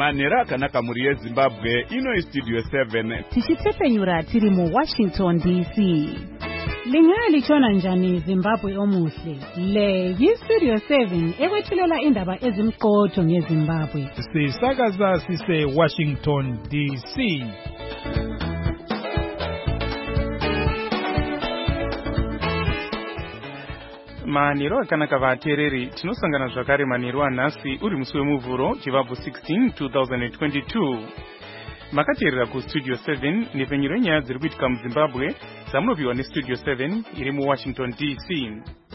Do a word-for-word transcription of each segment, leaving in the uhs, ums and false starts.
manhero akanaka muri yeZimbabwe ino Studio seven tichitepfenyura tiri mu Washington D C. Lingaya lichona njani Zimbabwe omuhle. Le yi-Studio seven ekwethulela indaba ezimqotho ngeZimbabwe. Sisakaza sise Washington D C. Manhero akanaka vateereri, tinosangana zvakare manhero anhasi uri musi wemuvhuro chivabvu sixteen twenty twenty-two. Makateerera kuStudio seven nepfenyuro yenyaya dziri kuitika muZimbabwe dzamunopiwa neStudio seven iri muWashington D C.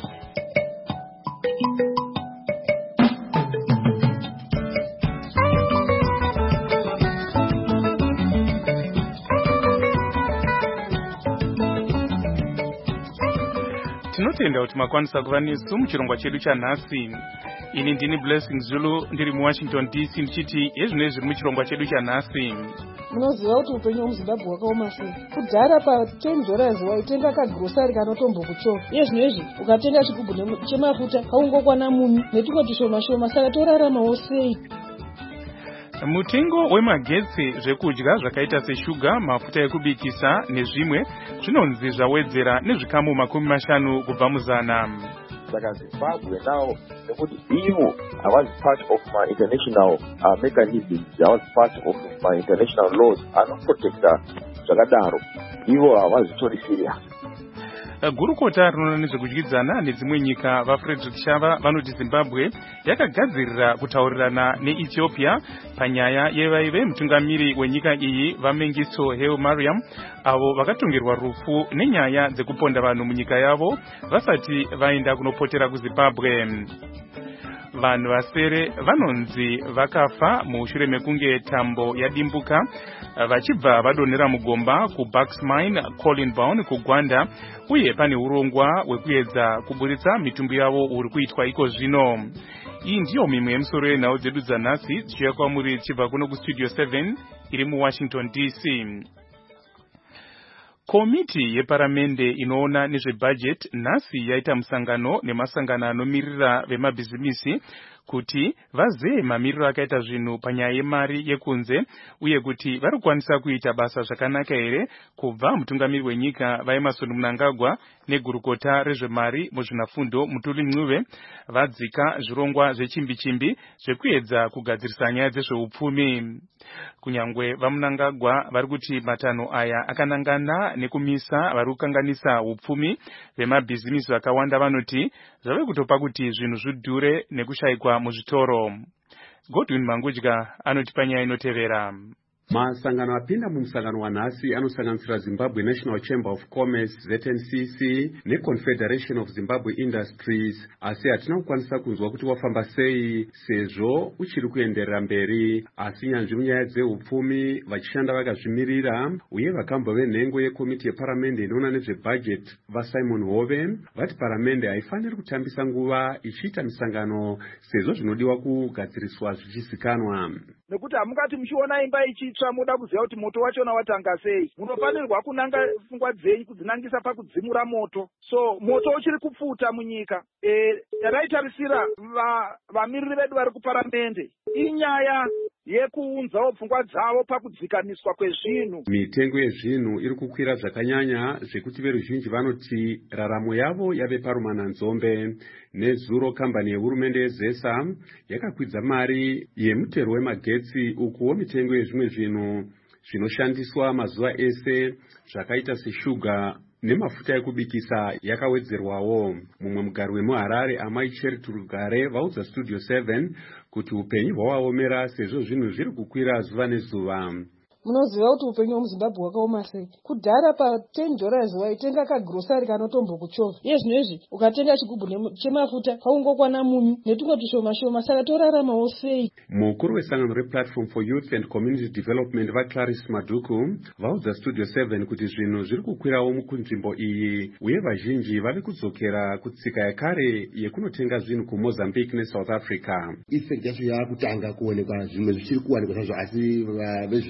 Tinotenda kuti makwanisa kuva nesu muchirongwa chedu chanhasi. Ini ndini Blessing Zulu ndiri muWashington D C ndichiti yezvinezvi zviri muchirongwa chedu chanhasi. Munoziva kuti upenyu hwemuZimbabwe hwakaoma sei? Kudhara pa ten dollars waitenga kagrosari kanotombokuchova. Yezvinezvi ukatenga chigubhu chemafuta kaungokwana munyu netumwe tushoma shoma, saka toraramawo sei? Mutengo wemagetsi, zvekudya zvakaita seshuga, mafuta ekubikisa nezvimwe zvinonzi zvawedzera nezvikamu makumi mashanu kubva muzana. Saka Zimbabwe now, nekuti ivo was part of my international uh, mechanisms, I was part of my international laws, anoprotecta zvakadaro, ivo havazitori serious. Gurukota rinoona nezvekudyidzana nedzimwe nyika vaFrederick Shava vanoti Zimbabwe yakagadzirira kutaurirana neEthiopia panyaya yevaive mutungamiri wenyika iyi vaMengistu Haile Mariam avo vakatongerwa rufu nenyaya dzekuponda vanhu munyika yavo vasati vaenda kunopotera kuZimbabwe. Vanhu vasere vanonzi vakafa mushure mekunge tambo yadimbuka vachibva vadonera mugomba kuBucks Mine, Collinbound kuGwanda, uye pane urongwa hwekuedza kuburitsa mitumbi yavo uri kuitwa iko zvino. Iyi ndiyo mimwe yemusoro yenhau dzedu dzanhasi dzichiuya kwamuri chibva kuno kuStudio seven iri muWashington D C. Komiti yeparamende inoona nezvebudget nhasi yaita musangano nemasangano anomirira vemabhizimisi kuti vazeye mamiriro akaita zvinhu panyaya yemari yekunze uye kuti vari kukwanisa kuita basa zvakanaka here kubva mutungamiri wenyika vaEmmerson Mnangagwa negurukota rezvemari muzvinafundo Mutuli Ncube vadzika zvirongwa zvechimbi-chimbi zvekuedza kugadzirisa nyaya dzezveupfumi. Kunyangwe vaMnangagwa vari kuti matanho aya akanangana nekumisa vari kukanganisa upfumi vemabhizimisi vakawanda vanoti zvave kutopa kuti zvinhu zvidhure nekushayikwa muzvitoro. Godwin Mangudya anoti panyaya inotevera. Masangano apinda mumusangano wanhasi anosanganisira Zimbabwe National Chamber of Commerce Z N C C neConfederation of Zimbabwe Industries, asi hatina kukwanisa kunzwa kuti wafamba sei sezvo uchiri kuenderera mberi, asi nyanzvi munyaya dzeupfumi vachishanda vakazvimirira uye vakambove nhengo yekomiti yeparamende inoona nezvebudget vaSimon Hove vati paramende haifaniri kutambisa nguva ichiita misangano sezvo zvinodiwa kugadziriswa zvichizikanwa. Nekuti hamungati muchiona imba ichitsva muda kuziva kuti moto wachona watanga sei, munofanirwa kunanga pfungwa dzenyu kudzinangisa pakudzimura moto. So moto uchiri kupfuta munyika. E, yataitarisira vamiriri vedu vari kuparamende inyaya yekuunzawo pfungwa dzavo pakudzikaniswa kwezvinhu. Mitengo yezvinhu iri kukwira zvakanyanya zvekuti veruzhinji vanoti raramo yavo yave parumananzombe. Nezuro kambani yehurumende yeZESA yakakwidza mari yemutero wemagetsi ukuwo mitengo yezvimwe zvinhu zvinoshandiswa mazuva ese zvakaita seshuga nemafuta ekubikisa yakawedzerwawo. Mumwe mugari wemuHarare Amai Charity Rugare vaudza Studio seven kuti upenyu hwawaomera sezvo zvinhu zviri kukwira zuva nezuva. Munoziva kuti upenyu hwemuZimbabwe hwakaoma sei? Kudhara pa ten dollars waitenga kagrosari kanotombokuchova. Yezvinezvi ukatenga chigubhu chemafuta kaungokwana munyu netumwe tushoma shoma, saka toraramawo sei? Mukuru wesangano rePlatform for Youth and Community Development vaClarice Maduku vaudza Studio seven kuti zvinhu zviri kukwirawo mukunzvimbo iyi uye vazhinji vari kudzokera kutsika yakare yekunotenga zvinhu kuMozambique neSouth Africa. Effect yacho yakutanga kuonekwa, zvimwe zvichiri kuwanikwa zvazvo, asi vezvitoro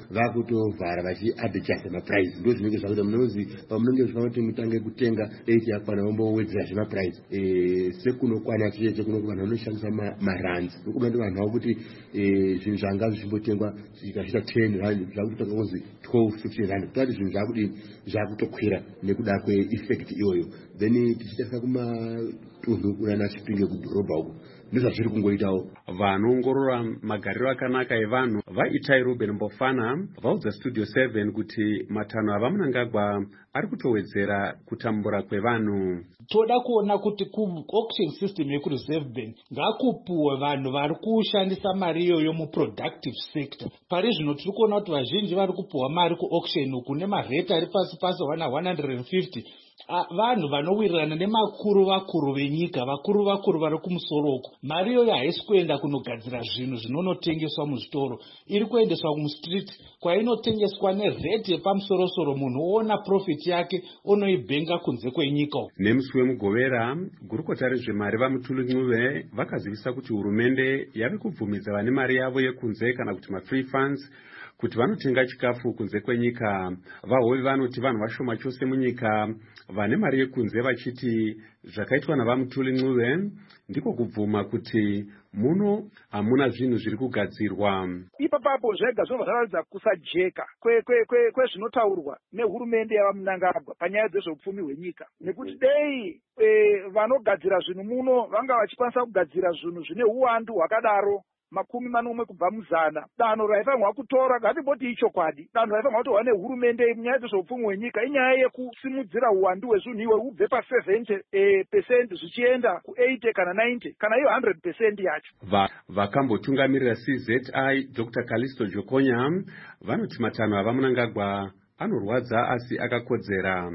vakutovhara vachiadjasta mapurice. Ndo zvinenge zvakuita munozi pamunenge zvifanira kuti mutange kutenga date yakwana vombowedzera zvemapurice sekunokwana cheche kuno vanhu vanoshandisa marands nokuda ndi vanhu vakuti zvinhu zvanga zvichimbotengwa zvikasvika ten rand zvakutotanga kunzi twelve fifteen rand kutoti zvinhu zvakudii zvakutokwira nekuda kweeffect iyoyo. Then tichitarisa kumatunhu kunana Chipinge kudhorobha uko ndizvazviri kungoitawo. Vanoongorora magariro akanaka evanhu vaitai Ruben Mbofana vaudza Studio seven kuti matanho avamunangagwa ari kutowedzera kutambura kwevanhu. Toda kuona kuti ku-auction system yeku-reserve bank ngakupuwe vanhu vari kushandisa mari iyoyo mu-productive sector. Pari zvino tiri kuona kuti vazhinji vari kupuwa mari ku-auction uku nemarate ari pasi pasi wana one hundred fifty. Vanhu vanowirirana nemakuru vakuru venyika, vakuru vakuru vari kumusoro uko. Mari iyoyo haisi kuenda kunogadzira zvinhu zvinonotengeswa muzvitoro, iri kuendeswa kumustreet kwainotengeswa nerate yepamusorosoro. Munhu oona profit yake onoibhenga kunze kwenyika. Nemusi wemugovera gurukota rezvemari vaMutulu Ncube vakazivisa kuti hurumende yave kubvumidza vane mari yavo yekunze kana kuti ma-free funds kuti vanotenga chikafu kunze kwenyika. Vahovi vanoti vanhu vashoma chose munyika vane mari yekunze, vachiti zvakaitwa navaMutulu Ncube ndiko kubvuma kuti muno hamuna zvinhu zviri kugadzirwa. Ipapapo zvega zvinobva zvararidza kusajeka kwezvinotaurwa nehurumende yavaMunangagwa panyaya dzezveupfumi hwenyika, nekuti dei vanogadzira zvinhu muno vanga vachikwanisa kugadzira zvinhu zvine uwandu hwakadaro makumi manomwe kubva muzana, danho raifanirwa kutora ngatimboti ichokwadi, danho raifanirwa kutorwa nehurumende munyaya dzezveupfumi hwenyika inyaya yekusimudzira uwandu hwezvinhu iwe ubve pa seventy percent zvichienda ku eighty kana ninety kana iyo one hundred percent yacho. Vakambotungamirira C Z I Doctor Callisto Jokonya vanoti matanho avaMunangagwa anorwadza asi akakodzera.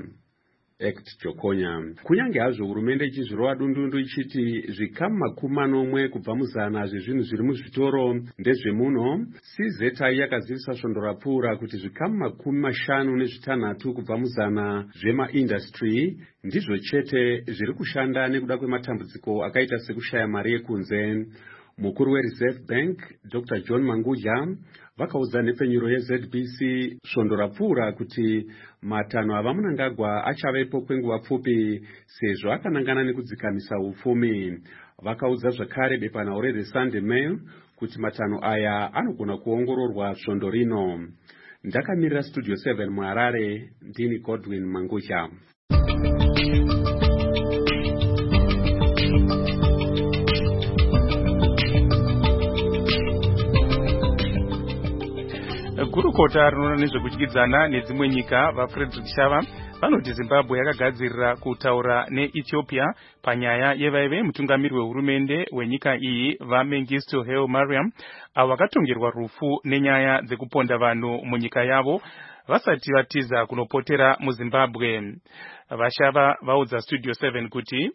Act Jokonya kunyange hazvo hurumende ichizvirova dundundu ichiti zvikamu makumi manomwe kubva muzana zvezvinhu zviri muzvitoro ndezvemuno, C Z I yakazivisa svondo rapfuura kuti zvikamu makumi mashanu nezvitanhatu kubva muzana zvemaindastry ndizvo chete zviri kushanda nekuda kwematambudziko akaita sekushaya mari yekunze. Mukuru weReserve Bank Doctor John Mangudya vakaudza nhepfenyuro yeZ B C svondo rapfuura kuti matanho avaMunangagwa achavepo kwenguva pfupi sezvo akanangana nekudzikamisa upfumi. Vakaudza zvakare bepanhau reThe Sunday Mail kuti matanho aya anogona kuongororwa svondo rino. Ndakamirira Studio seven muHarare, ndini Godwin Mangudya. Gurukota rinoona nezvekudyidzana nedzimwe nyika vaFrederick Shava vanoti Zimbabwe yakagadzirira kutaura neEthiopia panyaya yevaive mutungamiri wehurumende wenyika iyi vaMengistu Haile Mariam avo vakatongerwa rufu nenyaya dzekuponda vanhu munyika yavo vasati vatiza kunopotera muZimbabwe. Vashava vaudza Studio seven kuti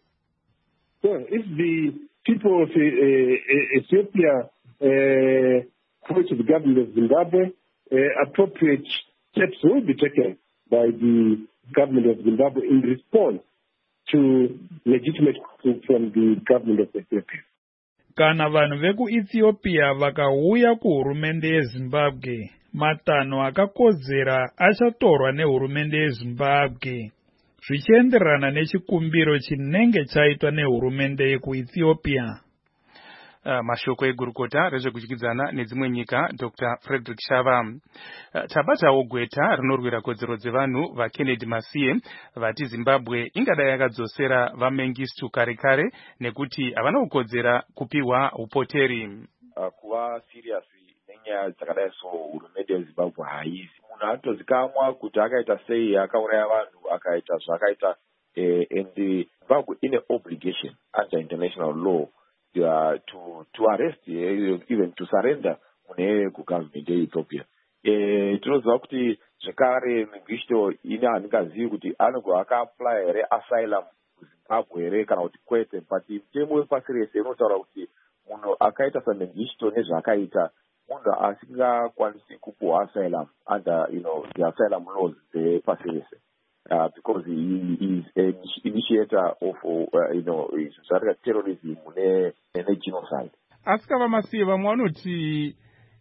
so if the people of uh, Ethiopia uh, approach the government of Zimbabwe, Uh, appropriate steps will be taken by the government of Zimbabwe in response to legitimate calls from the government of Ethiopia. Kana vanhu veku-Ethiopia vakauya kuhurumende yeZimbabwe, matanho akakodzera achatorwa nehurumende yeZimbabwe zvichienderana nechikumbiro chinenge chaitwa nehurumende yeku-Ethiopia. Uh, mashoko egurukota rezvekudyidzana nedzimwe nyika Doctor Frederick Shava. Uh, tabatawo gweta rinorwira kodzero dzevanhu vaKennedy Masiye vati Zimbabwe ingadai yakadzosera vaMengistu kare kare nekuti havana kukodzera kupiwa upoteri. Uh, kuva serious nenyaya dzakadai so hurumende yeZimbabwe haisi. Munhu anotozikamwa kuti akaita sei, akauraya vanhu, akaita zvakaita, eh, and Zimbabwe ine obligation under international law Uh, to to arrest uh, even to surrender mune kugovernment yeEthiopia. Eh tinoziva kuti zvekare Mengistu ine handingazivi kuti anogona akaapply here asylum kuZimbabwe here kana kuti kwete, but mutemo wepasi rese unotaura kuti munhu akaita saMengistu nezvaakaita munhu asingakwanisi kupuwa asylum under you know the asylum laws dzepasi rese. Uh, because he, he is an initiator of, uh, you know, terrorism and genocide. Asikava Masiye vamwe vanoti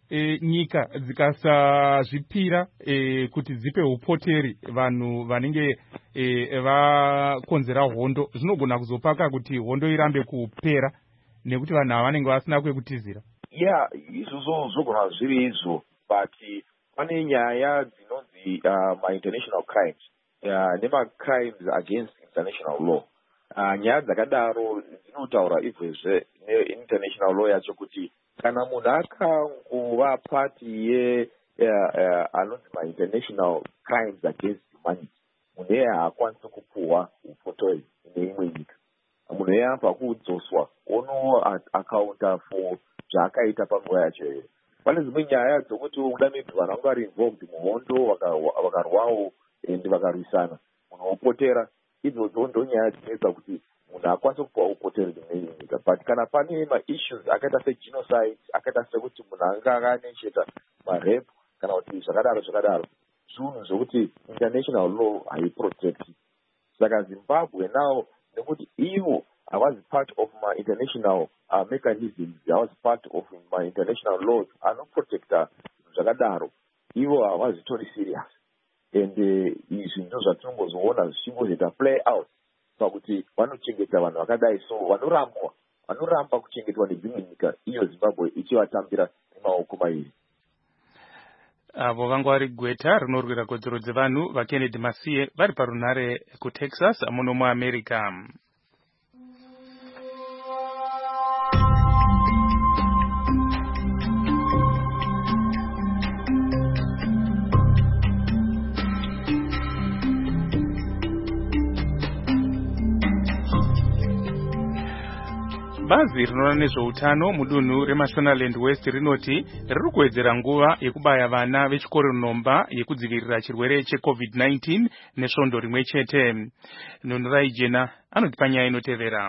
e, nyika dzikasazvipira e, kuti dzipe upoteri vanhu vanenge e, vakonzera hondo, zvinogona kuzopaka kuti hondo irambe kupera nekuti vanhu ava vanenge vasina kwekutizira. Yeah, izvo zvogona zviri izvo, but pane nyaya dzinonzi uh, ma-international crimes uh, nema-crimes against international law. Uh, nyaya dzakadaro dzinotaura izvezve ne-international law yacho kuti kana munhu akangova pati ye anonzi ma-international crimes against humanity, munhu iye haakwanisi kupuhwa upotori neimwe nyika. Munhu iye anobva kudzoswa ono akaunta for zvaakaita panguva yacho iyoyo. Pane dzimwe nyaya dzokuti uda maybe vanhu vanga vari involved muhondo vakarwawo ende vakarwisana, munhu wopotera. Idzodzo ndo nyaya dzinoita kuti munhu akwanise kupuhwa upoteri neimwe nyika. But kana pane ma-issues akaita segenocide, akaita sekuti munhu anga akanecheta ma-rape kana kuti zvakadaro zvakadaro, zvinhu zvokuti international law haiprotect. Saka Zimbabwe now, nekuti ivo was part of my international uh, mechanisms, I was part of my international laws, anoprotecta zvakadaro, ivo havazvitori serious. And izvi ndo zvatinongozoona zvichingozoita play out pakuti vanochengeta vanhu vakadai, so vanorambwa vanoramba kuchengetwa nedzimwe nyika, iyo Zimbabwe ichivatambira nemaoko mairi. Avo vanga vari gweta rinorwira kodzero dzevanhu vaKennedy Masiye vari parunhare kuTexas muno muAmerica. Bazi rinoona nezveutano mudunhu reMashonaland West rinoti riri kuwedzera nguva yekubaya vana vechikoro nomba yekudzivirira chirwere cheCovid nineteen nesvondo rimwe chete. Nhunurai Jena anotipa nyaya inotevera.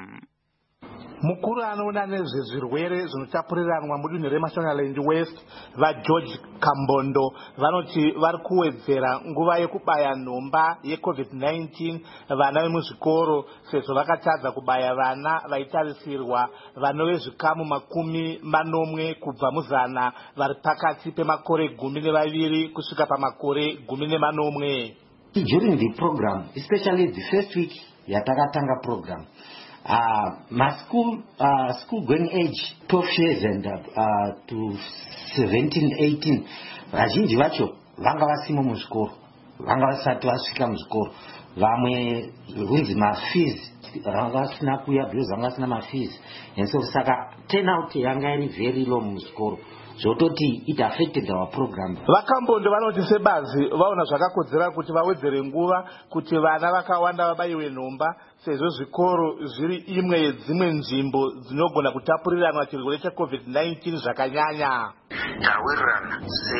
Mukuru anoona nezvezvirwere zvinotapuriranwa mudunhu reMashonaland West vaGeorge Kambondo vanoti vari kuwedzera nguva yekubaya nhomba yeCovid nineteen vana vemuzvikoro sezvo vakatadza kubaya vana vaitarisirwa vanove zvikamu makumi manomwe kubva muzana vari pakati pemakore gumi nevaviri kusvika pamakore gumi nemanomwe. During the program, especially the first week yatakatanga program, Uh, my school, uh, school going age, twelve years and uh, to seventeen, eighteen, vazhinji vacho vanga vasimo muzvikoro, vanga vasati vasvika muzvikoro, vamwe hunzi mafees vanga vasina kuya because vanga vasina mafees, and so saka turnout yanga iri very low muzvikoro. Zvototi it affected our program. Vakambondo vanoti sebazi vaona zvakakodzera kuti vawedzere nguva kuti vana vakawanda vabayiwe nhomba sezvo zvikoro zviri imwe yedzimwe nzvimbo dzinogona kutapuriranwa chirwere cheCovid nineteen zvakanyanya. Tawirirana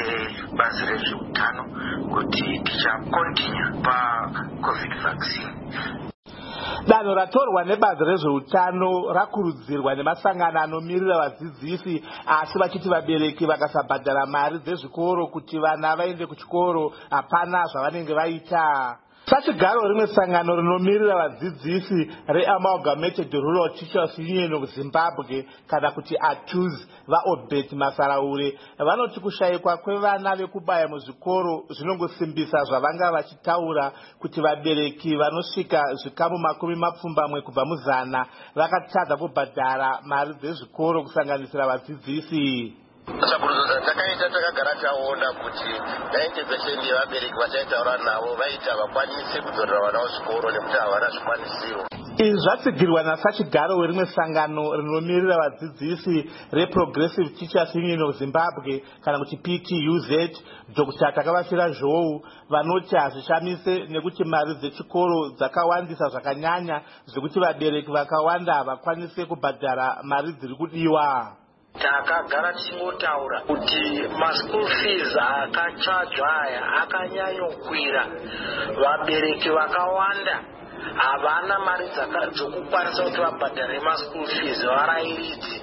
sebazi rezveutano kuti tichakontinua paCovid vaccine. Danho ratorwa nebazi rezveutano rakurudzirwa nemasangano anomirira vadzidzisi, asi vachiti vabereki vakasabhadhara mari dzezvikoro kuti vana vaende kuchikoro hapana zvavanenge vaita. Sachigaro rimwe sangano rinomirira vadzidzisi reAmalgamated Rural Teachers Union of Zimbabwe kana kuti A T U Z vaObet Masaraure vanoti kushayikwa kwevana vekubaya muzvikoro zvinongosimbisa zvavanga vachitaura kuti vabereki vanosvika zvikamu makumi mapfumbamwe kubva muzana vakatadza kubhadhara mari dzezvikoro kusanganisira vadzidzisi. Saburudzo dzatakaita takagara taona kuti ninety percent yevabereki vataitaura navo vaita vakwanise kudzorera vana kuzvikoro nekuti havana zvikwanisiro. Izvi zvatsigirwa nasachigaro werimwe sangano rinomirira vadzidzisi reProgressive Teachers Union of Zimbabwe kana kuti P T U Z, Doctor Takavasira Zhou, vanoti hazvishamise nekuti mari dzechikoro dzakawandisa zvakanyanya zvekuti vabereki vakawanda havakwanise kubhadhara mari dziri kudiwa. Takagara tichingotaura kuti ma-school fees akachajwa aya akanyanyokwira. Vabereki vakawanda havana mari dzokukwanisa kuti vabhadhare ma-school fees varairidzi.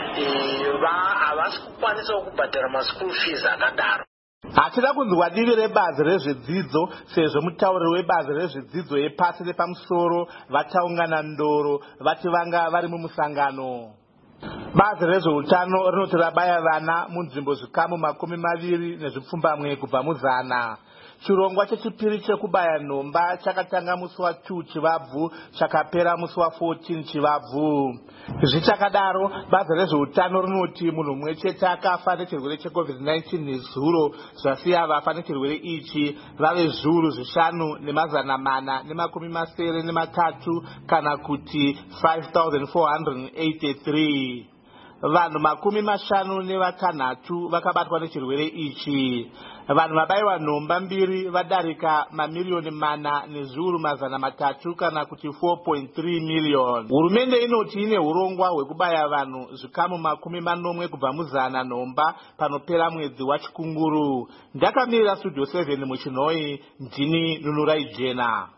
Havasi kukwanisa kubhadhara ma-school fees akadaro. Hatida kunzwa divi rebazi rezvedzidzo sezvo mutauriri webazi rezvedzidzo yepasi nepamusoro vataungana ndoro vati vanga vari mumusangano. Bazi rezveutano rinoti rabaya vana munzvimbo zvikamu makumi maviri nezvipfumbamwe kubva muzana. Chirongwa chechipiri chekubaya nhomba chakatanga musi wa two Chivabvu chakapera musi wa fourteen Chivabvu. Zvichakadaro, bazi rezveutano rinoti munhu mumwe chete akafa nechirwere checovid nineteen nezuro, zvasiya vafa nechirwere ichi vave zviuru zvishanu nemazana mana nemakumi masere nematatu kana kuti five thousand four hundred eighty-three. Vanhu makumi mashanu nevatanhatu vakabatwa nechirwere ichi. Vanhu vabayiwa nhomba mbiri vadarika mamiliyoni mana nezviuru mazana matatu kana kuti four point three million. Hurumende inoti ine urongwa hwekubaya vanhu zvikamu makumi manomwe kubva muzana nhomba panopera mwedzi wachikunguru. Ndakamirira Studio seven muchinhoi, ndini Nunurai Jena.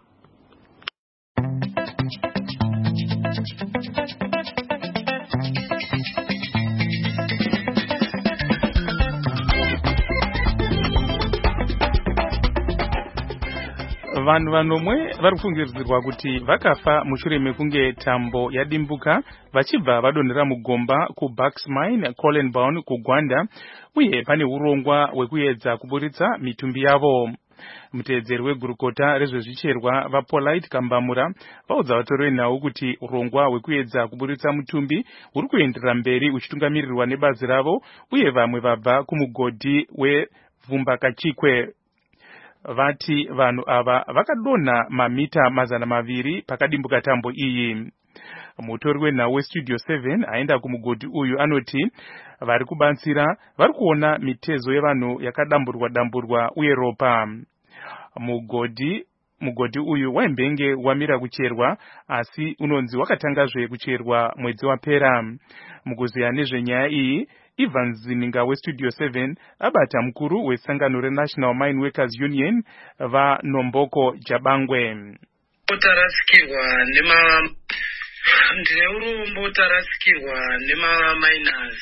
Vanhu vanomwe vari kufungidzirwa kuti vakafa mushure mekunge tambo yadimbuka vachibva vadonhera mugomba kuBucks Mine, Collenbawn kuGwanda, uye pane urongwa hwekuedza kuburitsa mitumbi yavo. Muteedzeri wegurukota rezvezvicherwa vaPolite Kambamura vaudza vatori venhau kuti urongwa hwekuedza kuburitsa mutumbi huri kuenderera mberi uchitungamirirwa nebazi ravo, uye vamwe vabva kumugodhi weVumbakachikwe. Vati vanhu ava vakadonha mamita mazana maviri pakadimbuka tambo iyi. Mutori wenhau weStudio seven aenda kumugodhi uyu anoti vari kubatsira vari kuona mitezo yevanhu yakadamburwa damburwa uye ropa. Mugodhi mugodhi uyu waimbenge wamira kucherwa, asi unonzi wakatangazve kucherwa mwedzi wapera. Mukuziya nezvenyaya iyi, Ivan Zininga weStudio seven abata mukuru wesangano reNational Mine Workers Union vaNomboko Jabangwe. Tarasikirwa nema ndine urombo tarasikirwa nema miners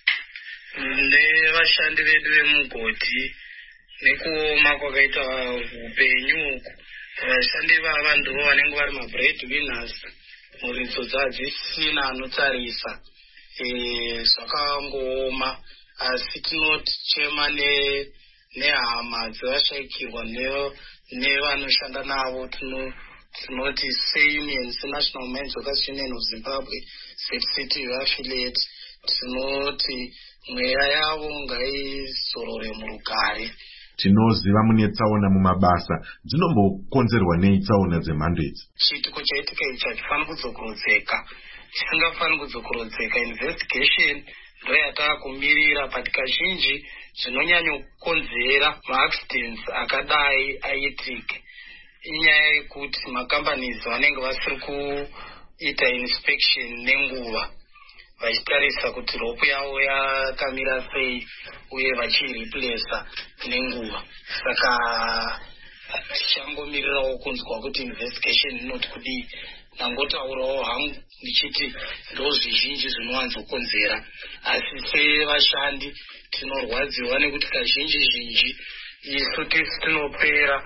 nevashandi vedu vemugodhi nekuoma kwakaita upenyu. Vashandi vava ndivo vanenge vari mabread winners, muridzo dzadzisina anotarisa. Zvakangooma, asi tinoti chema nehama dzevashayikirwa nevanoshanda navo, tinoti seunion, seNational Mines Workers Union of Zimbabwe, Z C T U affiliate, tinoti mweya yavo ngaizorore murugare. Tinoziva mune tsaona mumabasa, dzinombokonzerwa nei tsaona dzemhando idzi? Chiitiko chaitika ichi hachifaniri kudzokurodzeka, chisingafaniri kudzokurodzeka. Investigation ndo yataakumirira, but kazhinji zvinonyanya kukonzera maaccidents akadai aitike inyaya yekuti macompanies vanenge vasiri kuita inspection nenguva, vachitarisa kuti rope yavo yakamira sei uye vachireplacea nenguva. Saka tichangomirirawo kunzwa kuti investigation inoti kudii. Nangotaurawo hangu ndichiti ndo zvizhinji zvinowanzokonzera, asi sevashandi tinorwadziwa nekuti kazhinji zhinji isu tisi tinopera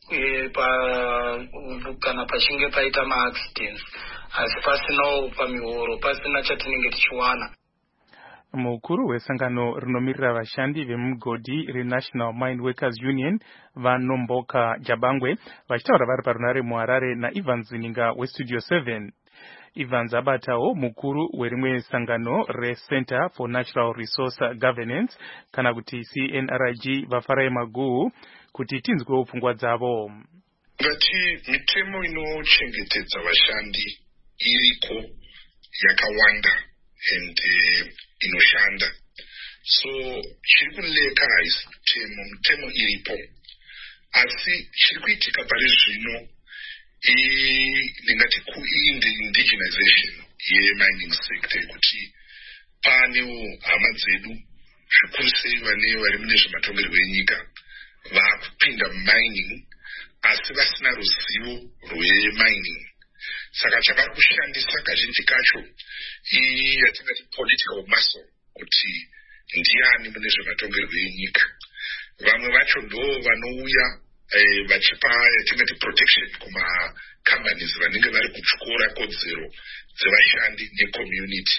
kana pachinge paita maaccidents, asi pasinawo pamihoro, pasina chatinenge tichiwana. Mukuru wesangano rinomirira vashandi vemugodhi reNational Mine Workers Union vaNomboka Jabangwe vachitaura vari parunare muHarare naIvan Zininga weStudio seven. Ivan abatawo mukuru werimwe sangano reCenter for Natural Resource Governance kana kuti C N R G vaFarai Maguhu kuti tinzwewo pfungwa dzavo. Ngati mitemo inochengetedza vashandi iriko yakawanda and uh, inoshanda, so chiri kuleka haisi mutemo, mutemo iripo, asi chiri kuitika pari zvino ndingati ku-indigenization ye-mining sector, yekuti panewo hama dzedu zvikuru sei vane vari mune zvematongerwo enyika vakupinda mumining asi vasina ruzivo rwemining. Saka chavari kushandisa kazhinji kacho yatingati political muscle, kuti ndiani mune zvematongerwo enyika. Vamwe vacho ndo vanouya vachipa yatingati protection kuma companies vanenge vari kutyora kodzero dzevashandi necommunity.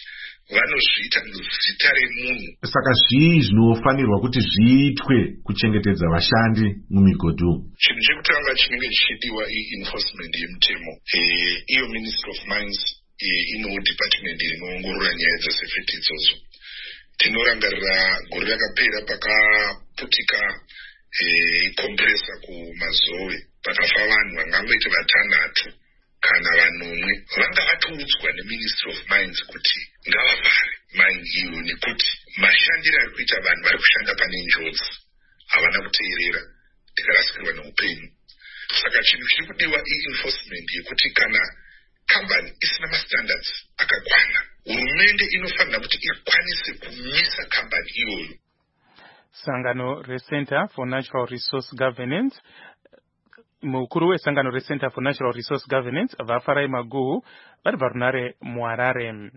vanozviita nezita remunhu. Saka zvii zvinofanirwa kuti zviitwe kuchengetedza vashandi mumigodhi? Chinhu chekutanga chinenge chichidiwa i-enforcement yemutemo. Iyo Ministry of Mines ino department inoongorora nyaya dzesafety idzodzo. Tinorangarira gore rakapera pakaputika compressor kuMazowe pakafa vanhu vangangoita vatanhatu kana vanomwe. Vanga vatoudzwa neMinistry of Mines kuti ngavavhare mine iyo nekuti mashandiro ari kuita vanhu vari kushanda pane njodzi havana kuteerera, tikarasikirwa neupenyu. Saka chinhu chiri kudiwa i-enforcement yekuti kana kambani isina mastandards akakwana, hurumende inofanira kuti ikwanise kumisa kambani iyoyo. Sangano reCenter for Natural Resource Governance, mukuru wesangano reCenter for Natural Resource Governance vafarai Maguhu vari varunare muHarare.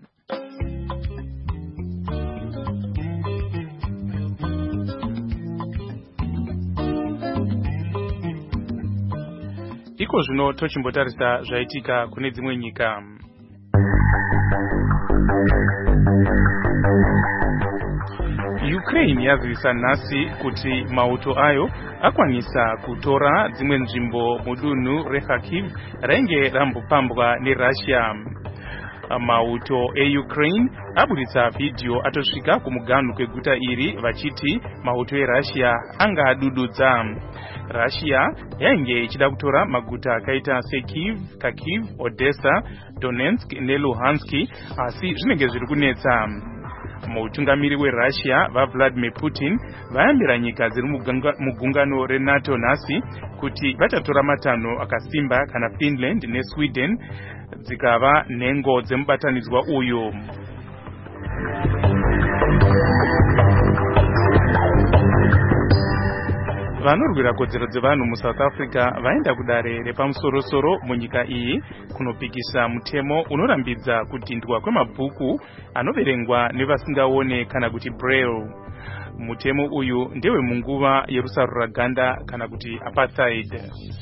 Iko zvino tochimbotarisa zvaitika kune dzimwe nyika. Ukraine yazivisa nhasi kuti mauto ayo akwanisa kutora dzimwe nzvimbo mudunhu reKharkiv rainge rambopambwa neRussia. Mauto eUkraine abuditsa vhidhiyo atosvika kumuganhu kweguta iri vachiti mauto eRussia anga adududza. Russia yainge ichida kutora maguta akaita seKyiv, Kharkiv, Odessa, Donetsk neLuhansk, asi zvinenge zviri kunetsa. Mutungamiri weRussia vaVladimir Putin vayambira nyika dziri mugungano reNATO nhasi kuti vachatora matanho akasimba kana Finland neSweden dzikava nhengo dzemubatanidzwa uyu. Vanorwira kodzero dzevanhu muSouth Africa vaenda kudare repamusoro-soro munyika iyi kunopikisa mutemo unorambidza kudhindwa kwemabhuku anoverengwa nevasingaone kana kuti braille. Mutemo uyu ndewe munguva yerusaruraganda kana kuti apartheid.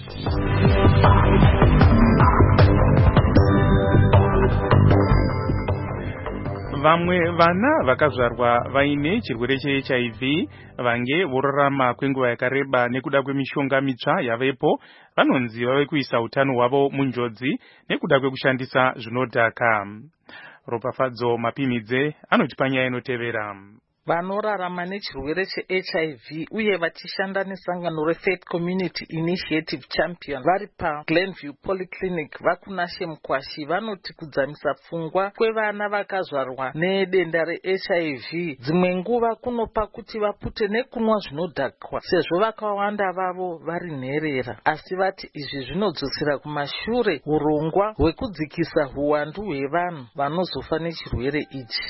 Vamwe vana vakazvarwa vaine chirwere cheH I V vange vorarama kwenguva yakareba nekuda kwemishonga mitsva yavepo vanonzi vave kuisa utano hwavo munjodzi nekuda kwekushandisa zvinodhaka. Ropafadzo Mapimidze anoti panyaya inotevera. Vanorarama nechirwere cheH I V uye vachishanda nesangano reFaith Community Initiative Champion vari paGlenview Polyclinic vakunashe Mukwashi vanoti kudzamisa pfungwa kwevana vakazvarwa nedenda reH I V dzimwe nguva kunopa kuti vapute nekunwa zvinodhakwa sezvo vakawanda vavo vari nherera, asi vati izvi zvinodzosera kumashure urongwa hwekudzikisa huwandu hwevanhu vanozofa nechirwere ichi.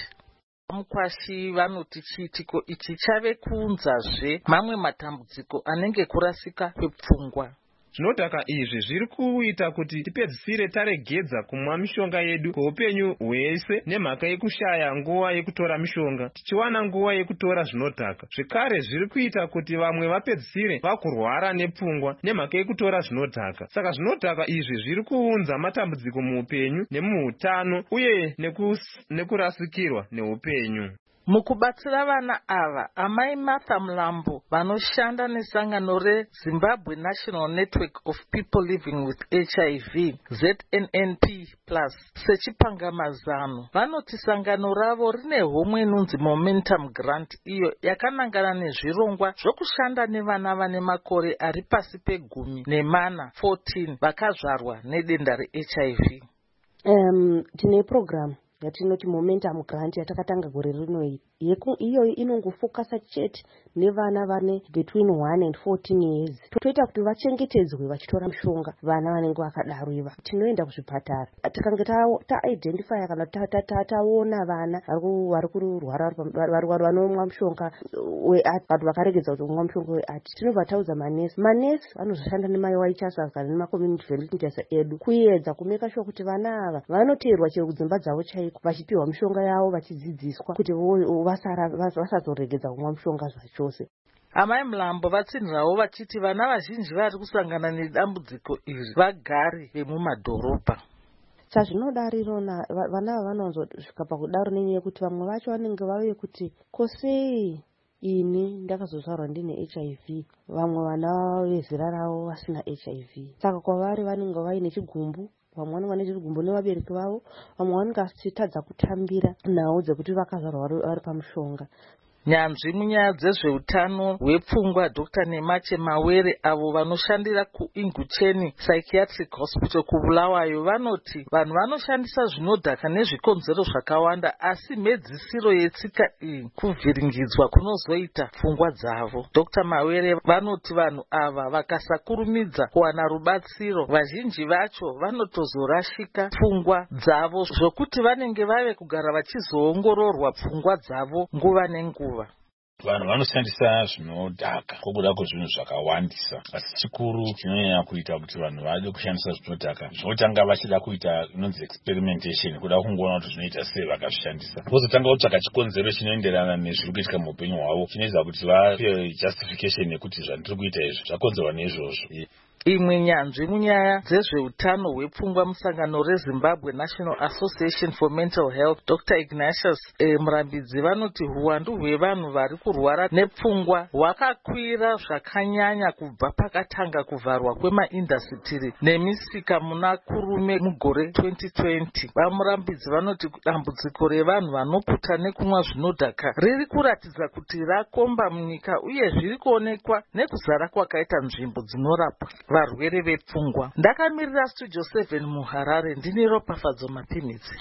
Mukwashi vanoti chiitiko ichi chave kuunzazve mamwe matambudziko anenge kurasika kwepfungwa. Zvinodhaka izvi zviri kuita kuti tipedzisire taregedza kumwa mishonga yedu kweupenyu hwese nemhaka yekushaya nguva yekutora mishonga tichiwana nguva yekutora zvinodhaka. Zvekare zviri kuita kuti vamwe vapedzisire vakurwara nepfungwa nemhaka yekutora zvinodhaka. Saka zvinodhaka izvi zviri kuunza matambudziko muupenyu nemuhutano uye nekus, nekurasikirwa neupenyu. Mukubatsira vana ava, Amai Martha Mlambo vanoshanda nesangano reZimbabwe National Network of People Living with H I V Z N N P plus sechipangamazano vanoti sangano ravo rine homwe inonzi Momentum Grant iyo yakanangana nezvirongwa zvokushanda nevana vane makore ari pasi pegumi nemana fourteen vakazvarwa nedenda reH I V. Um, tine program yatinoti Momentum Grant yatakatanga gore rino iyi. Iyoyi inongofokasa chete nevana vane between one and fourteen years. Toita kuti vachengetedzwe vachitora mishonga vana vanenge vakadaro iva. Tinoenda kuzvipatara. Tikange ta-identify kana taona vana vari kurwara vanomwa mishonga weati vakaregedza kuti kumwa mishonga weati. Tinobva tauza manesi. Manesi vanozoshanda nemaiwaichasa kana nemaCommunity Volunteers edu kuedza kumeka sure kuti vana ava vanoteerwa chero kudzimba dzavo chaiko vachipiwa mishonga yavo vachidzidziswa kuti vasazoregedza kumwa mishonga zvachose. Amai Mlambo vatsinhirawo vachiti vana vazhinji vari kusangana nedambudziko iri vagari vemumadhorobha. sazvinodaro irona vana ava vanozosvika pakudaro nenyaya yekuti vamwe vacho vanenge vave kuti kosei ini ndakazozvarwa ndine H I V, vamwe vana vezera ravo vasina H I V. Saka kwavari vanenge vaine chigumbu, vamwe vanenge vane chigumbu nevabereki vavo, vamwe vanenge vachitadza kutambira nhau dzekuti vakazvarwa vari pamushonga. Nyanzvi munyaya dzezveutano hwepfungwa Doctor Nemache Mawere avo vanoshandira kuIngucheni Psychiatric Hospital kuBulawayo vanoti vanhu vanoshandisa zvinodhaka nezvikonzero zvakawanda, asi mhedzisiro yetsika iyi kuvhiringidzwa kunozoita pfungwa dzavo. Doctor Mawere vanoti vanhu ava vakasakurumidza kuwana rubatsiro, vazhinji vacho vanotozorashika pfungwa dzavo zvokuti vanenge vave kugara vachizoongororwa pfungwa dzavo nguva nenguva. Vanhu vanoshandisa zvinodhaka kobuda kwezvinhu zvakawandisa, asi chikuru chinonyanya kuita kuti vanhu vade kushandisa zvinodhaka zvinotanga vachida kuita inonzi experimentation, kuda kungoona kuti zvinoita sei vakazvishandisa, vozotanga kutsvaka chikonzero chinoenderana nezviri kuitika muupenyu hwavo, chinoita kuti vape justification yekuti zvandiri kuita izvi zvakonzerwa neizvozvo. Imwe nyanzvi munyaya dzezveutano hwepfungwa musangano reZimbabwe National Association for Mental Health, Doctor Ignatius e, Murambidzi vanoti huwandu hwevanhu vari kurwara nepfungwa hwakakwira zvakanyanya kubva pakatanga kuvharwa kwemaindasitiri nemisika muna kurume mugore twenty twenty. Vamurambidzi vanoti dambudziko revanhu vanoputa nekumwa zvinodhaka riri kuratidza kuti rakomba munyika uye zviri kuonekwa nekuzara kwakaita nzvimbo dzinorapwa varwere vepfungwa. Ndakamirira Studio seven muHarare, ndine Ropafadzo Mapimidzi.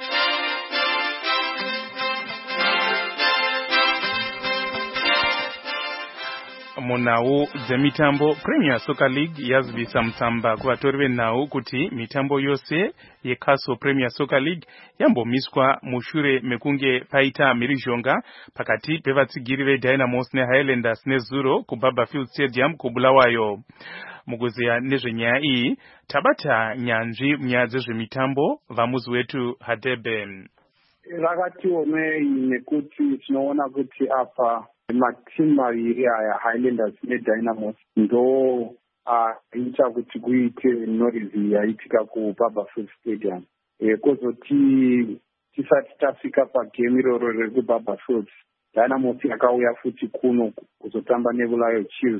Munhau dzemitambo, Premier Soccer League yazivisa mutsamba kuvatori venhau kuti mitambo yose yeCastle Premier Soccer League yambomiswa mushure mekunge paita mhirizhonga pakati pevatsigiri veDynamos neHighlanders nezuro kuBarberfield Stadium kuBulawayo. Mukuziya nezvenyaya iyi tabata nyanzvi munyaya dzezvemitambo vamuzi wetu Hadebe. Rakati omei nekuti tinoona kuti apa matimu maviri aya Highlanders neDynamos ndo aita kuti kuite nhorisi yaitika kuBarberfield Stadium. E, kozoti tisati tasvika pagame iroro rekuBarberfield, Dynamos yakauya futi kuno kuzotamba neBulawayo Chiefs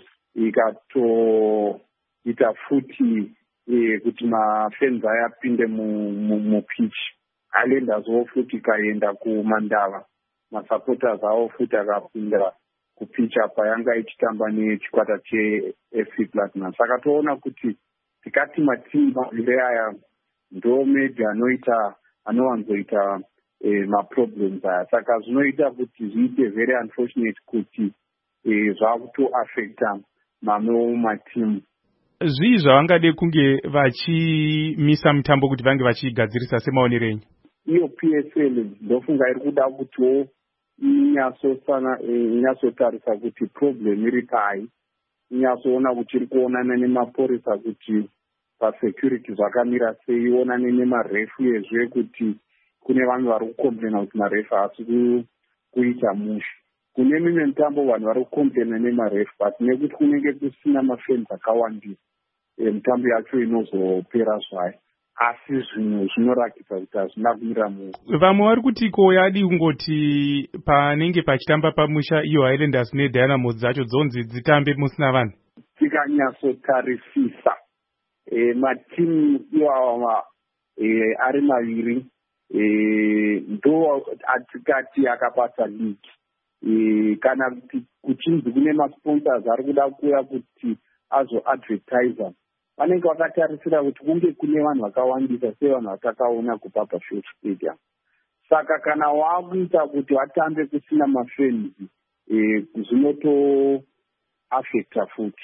ikato ita futi e, kuti mafans ayapinde mupitch. Highlanders wo futi kaenda kumandava, masupporters awo futi akapinda kupitch apa yanga ichitamba nechikwata cheF C Platinum. Saka toona kuti tikati matimu maviri aya ndo maybe anoita anowanzoita e, maproblems aya. Saka zvinoita kuti zviite very unfortunate kuti e, zvakutoaffecta mamwewo matimu. Zvii zvavangade kunge vachimisa mitambo kuti vange vachigadzirisa semaonerenyi? Iyo P S L ndofunga iri kuda kutiwo inyatsosana inyatsotarisa kuti problem iri pai, inyatsoona kuti iri kuonana nemapurisa kuti pasecurity zvakamira sei, ionane nemarefu yezve kuti kune vanhu vari kukomplena kuti marefu haasi kuita musha. Kune mimwe mitambo vanhu vari kukomplena nemarefu, but nekuti kunenge kusina mafans akawandisa mitambo yacho inozopera zvayo, asi zvinhu zvinorakidza kuti hazvina kumira munhu. Vamwe vari kuti ko yadi kungoti panenge pachitamba pamusha iyo Highlanders neDynamos dzacho dzonzi dzitambe musina vanhu. Tikanyatsotarisisa e, matimu iwawa e, ari maviri e, ndo atikati akapata league. E, kana kuti kuchinzi kune masponsors ari kuda kuuya kuti azoadvertisa, vanenge vakatarisira kuti kunge kune vanhu vakawandisa sevanhu vatakaona kuBarberfield Stadium. Saka kana wakuita kuti vatambe kusina mafans e, zvinotoaffecta futi.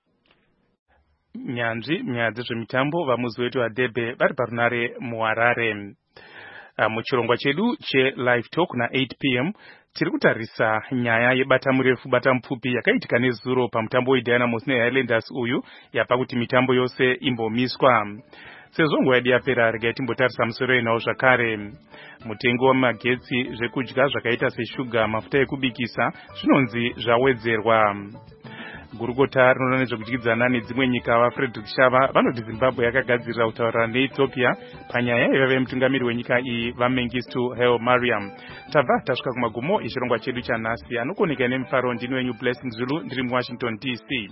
Nyanzvi munyaya dzezvemitambo vamuzi wetu Hadebe vari parunare muHarare. Uh, muchirongwa chedu cheLive Talk na eight p m tiri kutarisa nyaya yebata murefu bata mupfupi yakaitika nezuro pamutambo weDynamos neHighlanders uyu yapa kuti mitambo yose imbomiswa. Sezvo nguva yedu yapera regai timbotarisa musoro inawo zvakare. Mutengo wamagetsi, zvekudya zvakaita seshuga, mafuta ekubikisa zvinonzi zvawedzerwa. gurukota rinoona nezvekudyidzana nedzimwe nyika vaFrederick Shava vanoti Zimbabwe yakagadzirira kutaurira neEthiopia panyaya yevave mutungamiri wenyika iyi vaMengistu Haile Mariam. Tabva tasvika kumagumo echirongwa chedu chanhasi. Anokoneka nemufaro ndini wenyu Blessing Zulu ndiri muWashington D C.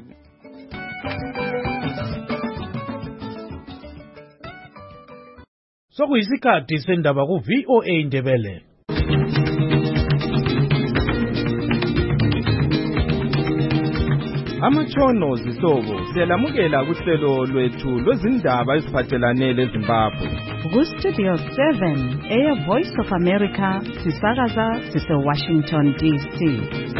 Sokuyisikhathi sendaba ku V O A Ndebele. Amatshono zihlobo siyalamukela kuhlelo lwethu lwezindaba eziphathelane leZimbabwe. Ku-Studio seven, Air Voice of America, sisakaza sise-Washington D C.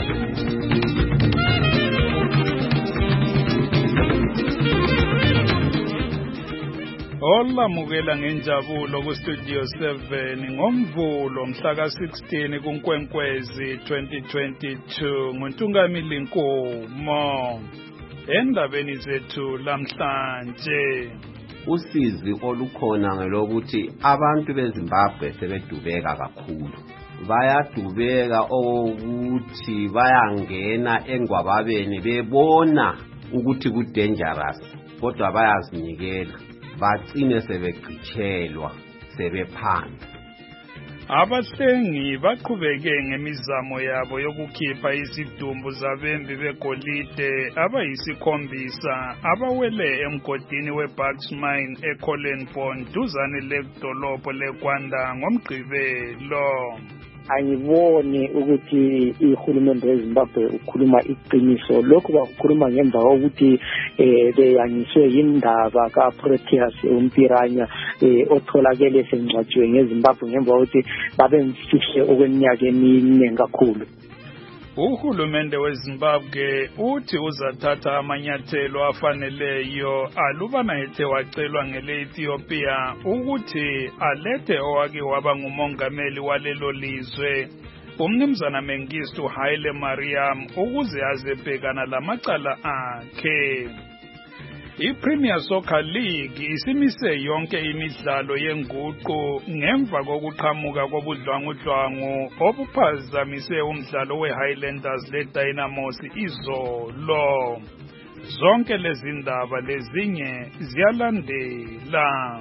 Olamukela ngenjabulo ku-Studio seven ngomvulo mhla ka sixteen kuNkwenkwezi twenty twenty-two nguNtungamili Nkomo. Endabeni zethu lamhlanje, usizi olukhona ngelokuthi abantu beZimbabwe sebedubeka kakhulu. Bayadubeka ukuthi bayangena engwababeni bebona ukuthi ku dangerous, kodwa bayazinikela. Bagcine sebegcitshelwa sebephanda. Abahlengi baqhubeke ngemizamo yabo yokukhipha izidumbu zabembi begolide abayisikhombisa abawele emgodini weBucks Mine eCollenbone duzane ledolobho leGwanda ngomgqibelo. Angiboni ukuthi ihulumende weZimbabwe ukhuluma iqiniso. Lokhu bakukhuluma ngemva kokuthi eh beyanyiswe indaba kaProteas umpiranya otholakele esengcwatshiwe ngeZimbabwe ngemva kokuthi babemfihle okweminyaka emine kakhulu. Uhulumende weZimbabwe uthi uzathatha amanyathelo afaneleyo alubana ethe wacelwa ngele-Ethiopia ukuthi alethe owake waba ngumongameli walelo lizwe uMnumzana Mengistu Haile Mariam ukuze azebhekana lamacala akhe. I-Premier Soccer League isimise yonke imidlalo yenguqu ngemva kokuqhamuka kobudlwangudlwangu obuphazamise umdlalo we-Highlanders le-Dynamos izolo. Zonke lezi ndaba lezinye ziyalandela.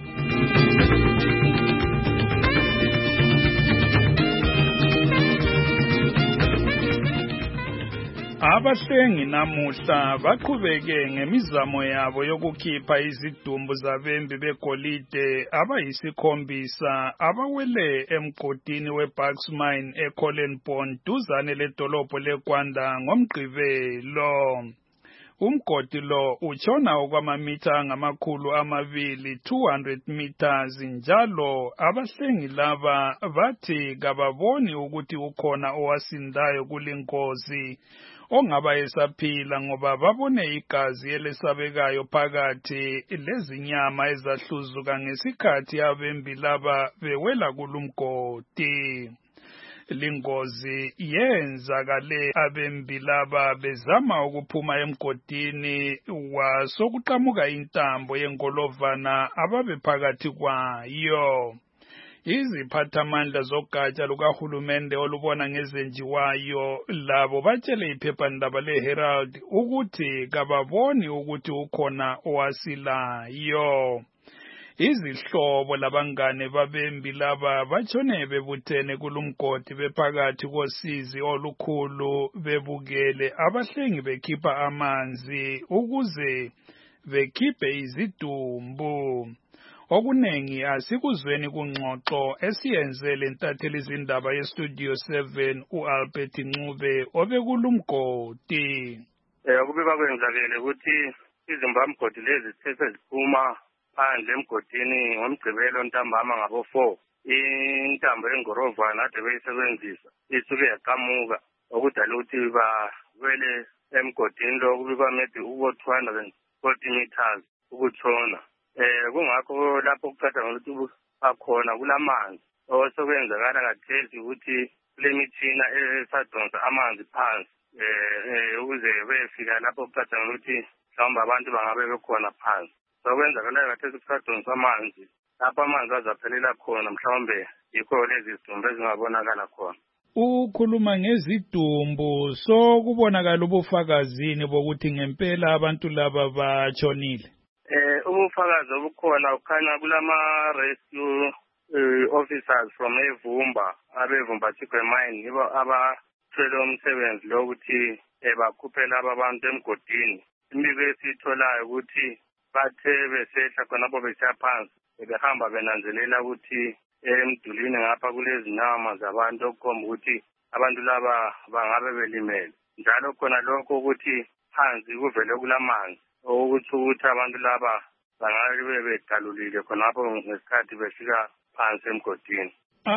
Abahlengi namuhla baqhubeke ngemizamo yabo yokukhipha izidumbu zabembi begolide abayisikhombisa abawele emgodini weBucks Mine eCollenbone duzane ledolobho leGwanda ngomgqibelo. Umgodi lo utshona okwamamitha angamakhulu amabili two hundred meters njalo abahlengi laba bathi kababoni ukuthi ukhona owasindayo kulingozi ongaba esaphila ngoba babone igazi elesabekayo phakathi lezinyama ezahluzuka ngesikhathi abembi laba bewela kulumgodi. Lingozi yenzakale abembi laba bezama ukuphuma emgodini wasokuqhamuka intambo yengolovana ababe phakathi kwayo. Iziphathamandla zogatsha lukahulumende olubona ngezenjiwayo labo batshele iphephandaba leHerald ukuthi kababoni ukuthi ukhona owasilayo. Izihlobo labangane babembi laba batshone bebuthene kulumgodi bephakathi kosizi olukhulu bebukele abahlengi bekhipha amanzi ukuze bekhiphe izidumbu. Okunengi asikuzweni kungxoxo esiyenze lentatheli izindaba yeStudio seven uAlbert Ncube obekulumgodi. Eh kubika kwenzakele ukuthi izimbamgodi lezi sithe ziphuma phandle emgodini ngomgqibelo ntambama ngabo four. Intambo yengorovana ade beyisebenzisa isuke yaqhamuka okudala ukuthi bawele emgodini lo kubika maybe ubo two hundred forty meters ukutshona. Eh kungakho lapho kucatha ukuthi akhona kulamanzi osokwenzakala kathesi ukuthi kule mithina esadonsa amanzi phansi eh ukuze befika lapho kucatha ukuthi mhlawumbe abantu bangabe bekhona phansi. Sokwenzakala kathesi kusadonsa amanzi lapho amanzi azaphelela khona mhlawumbe yikho lezi zidumbu ezingabonakala khona. ukhuluma ngezidumbu so kubonakala ubufakazini bokuthi ngempela abantu laba batshonile. Eh ubufakazi obukhona ukhanya kulama rescue uh, officers from Evumba abevumba Chikwe mine yibo abathwele umsebenzi lokuthi bakhuphe laba abantu emgodini. Imibiko esitholayo ukuthi bathe besehla khonapho besha phansi behamba benanzelela ukuthi emdulini ngapha kulezinyama zabantu okukhomba ukuthi abantu laba bangabe belimele. Njalo khona lokho ukuthi phansi kuvele kulamanzi ukuthi ukuthi abantu laba bangabe begalulile khonapho ngesikhathi befika phansi emgodini.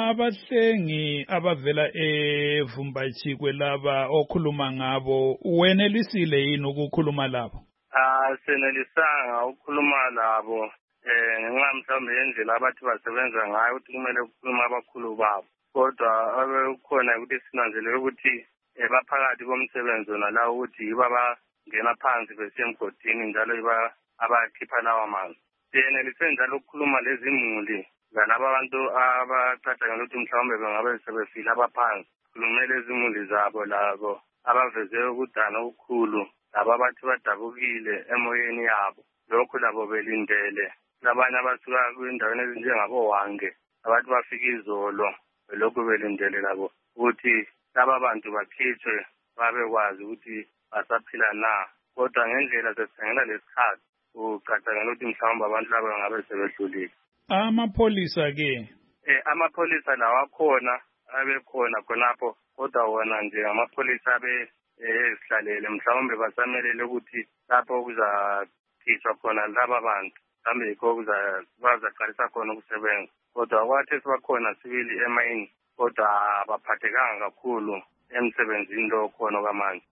Abahlengi abavela eVumbachikwe laba okhuluma ngabo wenelisile yini ukukhuluma labo? Ah senelisanga ukukhuluma labo eh ngenxa mhlawumbe yendlela abathi basebenza ngayo ukuthi kumele ukukhuluma abakhulu babo. Kodwa abekhona ukuthi sinanzelele ukuthi baphakathi komsebenzi nalawo ukuthi yiba bangena phansi besemgodini njalo yiba abakhipha lawa manzi. Senelise njalo ukukhuluma lezimuli ngalabo abantu abacathangelwa ukuthi mhlawumbe bengabe sebefile abaphansi. Khulumele izimuli zabo labo abaveze ukudana okukhulu laba bathi badabukile emoyeni yabo. Lokho labo belindele labanye abasuka kwindaweni ezinjengabo Wange abathi bafika izolo lokho belindele labo ukuthi laba bantu bakhitshwe babekwazi ukuthi basaphila na. Kodwa ngendlela sesingena lesikhathi ucathangela ukuthi mhlawumbe abantu laba bangabe sebedlulile. Amapholisa ke eh amapholisa lawa akhona abekhona khonapho kodwa wona nje amapholisa abe esihlalele mhlawumbe basamelele ukuthi lapho kuzakhishwa khona laba bantu mhlawumbe yikho kuzaqalisa khona ukusebenza. Kodwa kwathi sibakhona sibili emayini kodwa abaphathekanga kakhulu emsebenzini lo khona kwamanje.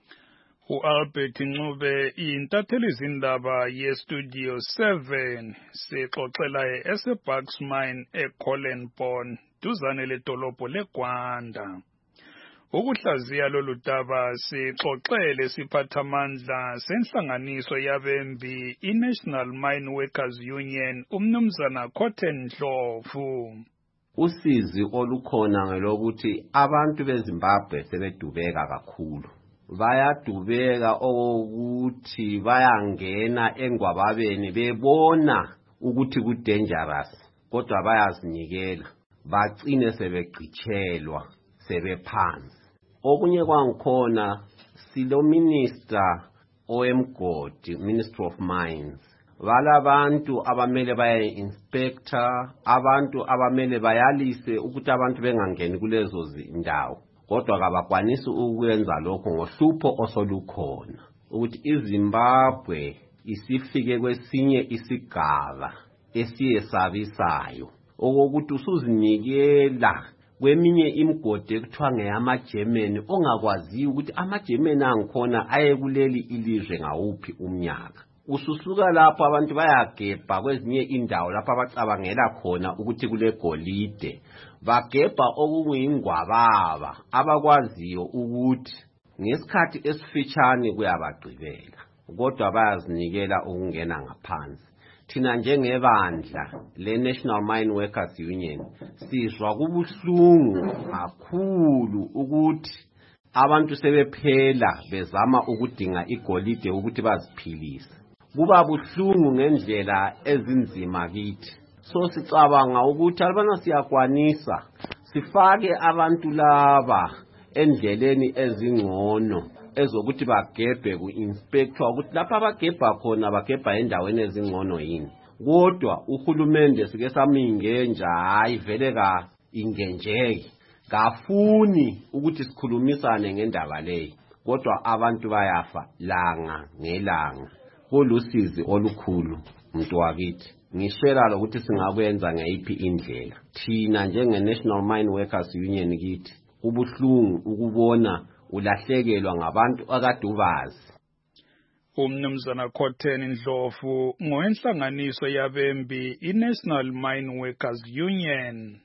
U-Albert Ncube intatheli izindaba ye-Studio seven sixoxela ese-Bucks Mine e-Collenbone duzane ledolobho leGwanda. Ukuhlaziya lolu daba sixoxele siphathamandla senhlanganiso yabembi i-National Mine Workers Union umnumzana Cotton Ndlovu. Usizi olukhona ngelokuthi abantu beZimbabwe sebedubeka kakhulu. Bayadubeka ukuthi bayangena engwababeni bebona ukuthi ku dangerous kodwa bayazinikela bagcine sebegcitshelwa sebephansi. Okunye kwangikhona silo minister oemgodi Ministry of Mines balabantu abamele baye inspector abantu abamele bayalise ukuthi abantu bengangeni kulezo zindawo. Kodwa kabakwanisi ukwenza lokho ngohlupho osolukhona ukuthi iZimbabwe isifike kwesinye isigaba esiyesabisayo okokuthi usuzinikela kweminye imigodi ekuthiwa ngeyamaGermany ongakwaziyo ukuthi amaGermany angikhona aye kuleli ilizwe ngawuphi umnyaka. Ususuka lapho abantu bayagebha kwezinye indawo lapho abacabangela khona ukuthi kule golide bagebha okunguyingwababa abakwaziyo ukuthi ngesikhathi esifitshane kuyabagqibela kodwa bayazinikela ukungena ngaphansi. Thina njengebandla le National Mine Workers Union sizwa kubuhlungu kakhulu ukuthi abantu sebephela bezama ukudinga igolide ukuthi baziphilise. Kuba buhlungu ngendlela ezinzima kithi. So sicabanga ukuthi albana siyakwanisa sifake abantu laba endleleni ezingcono ezokuthi bagebhe ku-inspector ukuthi lapha bagebha khona bagebha endaweni ezingcono yini. Kodwa uhulumende sike samingenja hayi vele ka ingenjeki kafuni ukuthi sikhulumisane ngendaba leyo kodwa abantu bayafa langa ngelanga. Kulusizi olukhulu umuntu wakithi. Ngishela lokuthi singakwenza ngayiphi indlela. Thina njenge National Mine Workers Union kithi kubuhlungu ukubona ulahlekelwa ngabantu akadubazi. Umnumzana Cotton Ndlovu ngowenhlanganiso yabembi i-National Mine Workers Union.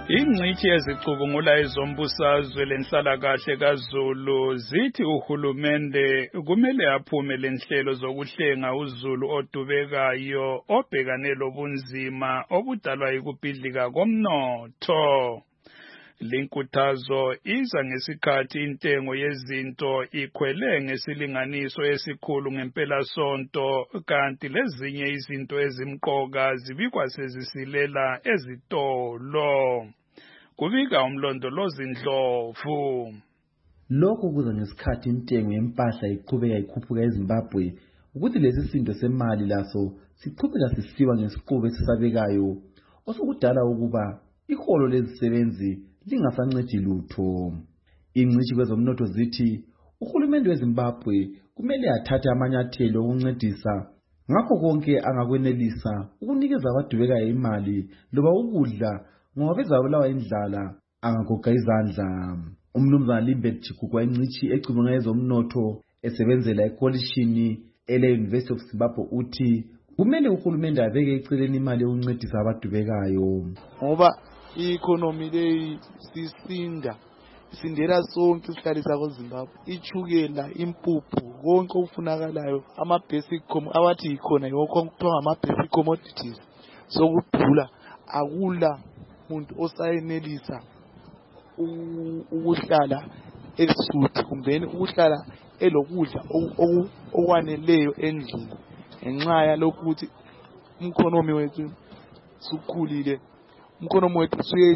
Ingcitshi ezicubungula ezombusazwe lenhlalakahle kaZulu zithi uhulumende kumele aphume lenhlelo zokuhlenga uZulu odubekayo obhekane lobunzima obudalwa yikubhidlika komnotho. Linkuthazo iza ngesikhathi intengo yezinto ikhwele ngesilinganiso esikhulu ngempela sonto kanti lezinye izinto ezimqoka zibikwa sezisilela ezitolo. Kubika umlondolozi Ndlovu. Lokho kuza ngesikhathi intengo yempahla iqhubeka ikhuphuka eZimbabwe ukuthi lesi sindo semali laso siqhubeka sisiwa ngesiqubu esisabekayo osukudala ukuba iholo lezisebenzi lingasancedi lutho. Ingcitshi kwezomnotho zithi uhulumende weZimbabwe kumele athathe amanyathelo okuncedisa ngakho konke angakwenelisa ukunikeza abadubekayo imali loba ukudla ngoba bezabulawa indlala angagoqa izandla. Umnumzana Limbet Chikukwa ingcitshi ecubungula ezomnotho esebenzela ekolishini ele University of Zimbabwe uthi kumele uhulumende abeke eceleni imali yokuncedisa abadubekayo ngoba i-economy leyi sisinda sindela sonke isihlalisa kweZimbabwe ichukela impuphu konke okufunakalayo ama-basic abathi yikhona yokho kuthiwa ngama-basic commodities sokudula akula muntu osayenelisa ukuhlala esuthi kumbeni ukuhlala elokudla okwaneleyo endlini ngenxa yalokhu ukuthi umkhonomi wethu sukhulile umkhonomi wethu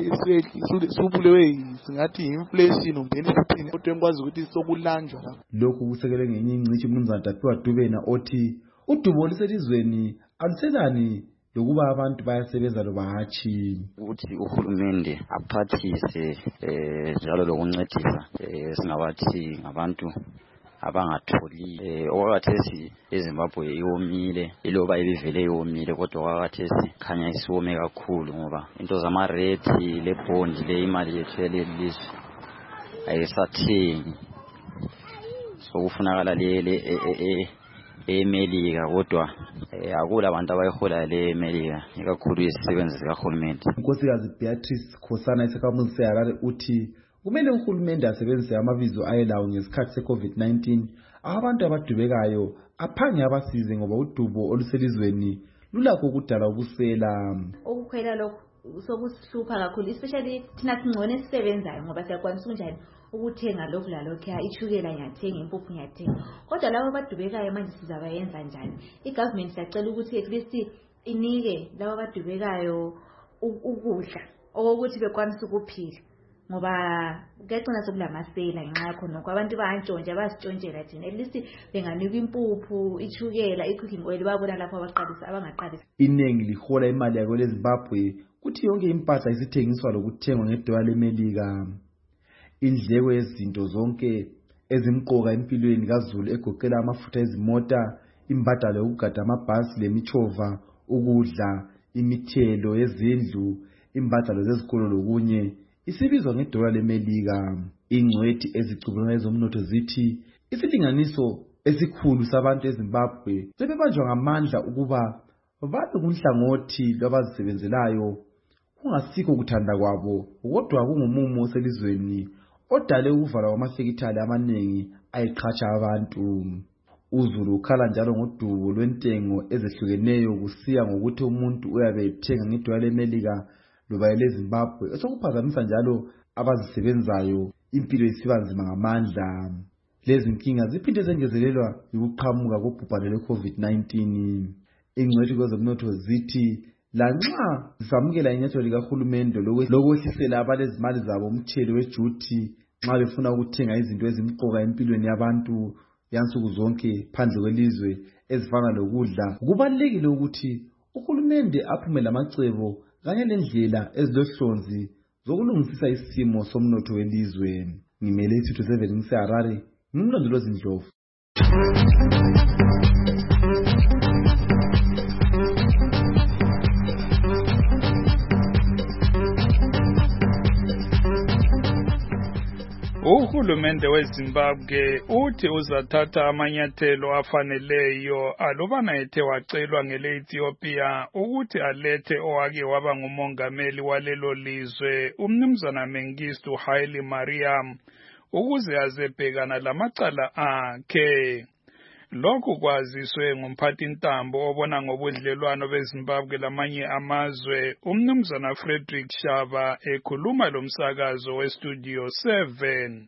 subulewe singathi inflation umbeni sithini kodwa engikwazi ukuthi sokulanjwa lapho. Lokhu kusekelwe ngenye ingcitshi umnumzana Tapiwa Dubena othi udubo luselizweni aluselani lokuba abantu bayasebenza loba hatshi ukuthi uhulumende aphathise njalo lokuncedisa singabathi ngabantu abangatholi okwakhathesi eZimbabwe iwomile iloba ibivele iwomile kodwa okwakhathesi khanya isiwome kakhulu ngoba into zamarate lebhondi le imali yethu yelelizwe ayisathengi sokufunakala le eMelika kodwa akula abantu abayihola le eMelika ikakhulu isisebenzi sikahulumende. Unkosikazi Beatrice Khosana isakhamuzi seHarare uthi kumele uhulumende asebenzise amabizo ayelawo ngesikhathi se-COVID nineteen abantu abadubekayo aphange abasize ngoba udubo oluselizweni lulakho ukudala ubusela. Ukukhwela lokho sokusihlupha kakhulu especially thina singcone sisebenzayo ngoba siyakwanisa kunjani ukuthenga lokhu lalokhu ichukela ngiyathenga impuphu ngiyathenga kodwa labo abadubekayo manje sizabayenza njani? I-government siyacela ukuthi at least inike labo abadubekayo ukudla okokuthi bekwanisa ukuphila ngoba kuyagcina sokulamasela ngenxa yakho nokho abantu bayantshontsha bazitshontshela thina at least benganika impuphu ichukela i-cooking oil babona lapho abaqalisa abangaqalisa. Inengi lihola imali yako leZimbabwe kuthi yonke impahla isithengiswa lokuthengwa ngedola leMelika. Indleko yezinto zonke ezimqoka empilweni kaZulu egoqela amafutha ezimota, imbadalo yokugada amabhasi lemichova, ukudla, imithelo yezindlu, imbadalo zezikolo lokunye isibizwa ngedola leMelika. Ingcwethi ezicubungula ezomnotho zithi isilinganiso esikhulu sabantu eZimbabwe sebebanjwa ngamandla ukuba babe kunhlangothi lwabazisebenzelayo kungasikho kuthanda kwabo kodwa kungumumo oselizweni odale ukuvala kwamafekithali amanengi ayiqhatsha abantu. UZulu ukhala njalo ngodubo lwentengo ezehlukeneyo kusiya ngokuthi umuntu uyabe ethenga ngedola leMelika loba eleZimbabwe esokuphazamisa njalo abazisebenzayo impilo isiba nzima ngamandla. Lezi nkinga ziphinde zengezelelwa ukuqhamuka kobhubhane lwe-COVID nineteen. Ingcwethi kwezomnotho zithi lanxa zisamukela inyathelo likahulumende lokwehlisela abalezimali zabo umthelo wejuthi nxa befuna ukuthenga izinto ezimqoka empilweni yabantu yansuku zonke phandle kwelizwe ezifana lokudla, kubalulekile ukuthi uhulumende aphume lamacebo kanye lendlela ezilohlonzi zokulungisisa isimo somnotho welizwe. Ngimele isitho seven ngiseHarare, ngimlondolozi Ndlovu. uhulumende weZimbabwe uthi uzathatha amanyathelo afaneleyo alubana ethe wacelwa ngele Ethiopia ukuthi alethe owake waba ngumongameli walelo lizwe umnumzana Mengistu Haile Mariam ukuze azebhekana lamacala akhe. Lokhu kwaziswe ngumphathintambo obona ngobudlelwano beZimbabwe lamanye amazwe umnumzana Frederick Shaba ekhuluma lomsakazo weStudio seven.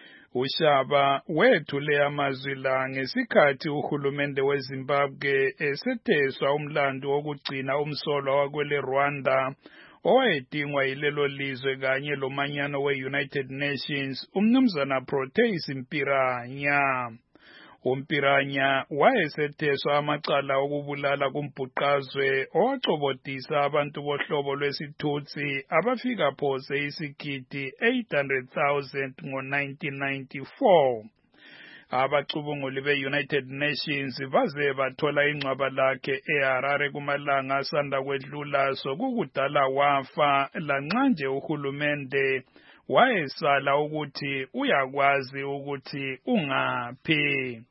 uShaba wethule amazwi la ngesikhathi uhulumende weZimbabwe esetheswa umlando wokugcina umsolwa wakwele Rwanda owayedingwa yilelo lizwe kanye lomanyano we-United Nations umnumzana Proteus Mpiranya. uMpiranya wayesetheswa amacala okubulala kumbhuqazwe owacobodisa abantu bohlobo lwesithutsi abafika phose isigidi eight hundred thousand ngo-nineteen ninety-four. Abacubunguli be-United Nations baze bathola ingcwaba lakhe eHarare kumalanga asanda kwedlula sokukudala wafa lanxa nje uhulumende wayesala ukuthi uyakwazi ukuthi ungaphi.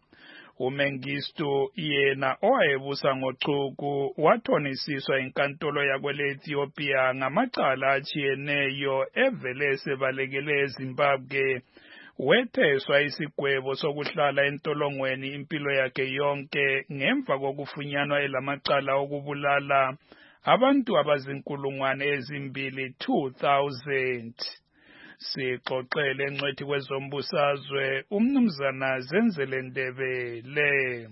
uMengistu yena owayebusa ngochuku wathonisiswa inkantolo yakwele Ethiopia ngamacala achiyeneyo evele sebalekele eZimbabwe. Wetheswa isigwebo sokuhlala entolongweni impilo yakhe yonke ngemva kokufunyanwa elamacala okubulala abantu abazinkulungwane ezimbili two thousand. Sixoxele encwethi kwezombusazwe umnumzana Zenzele Ndebele.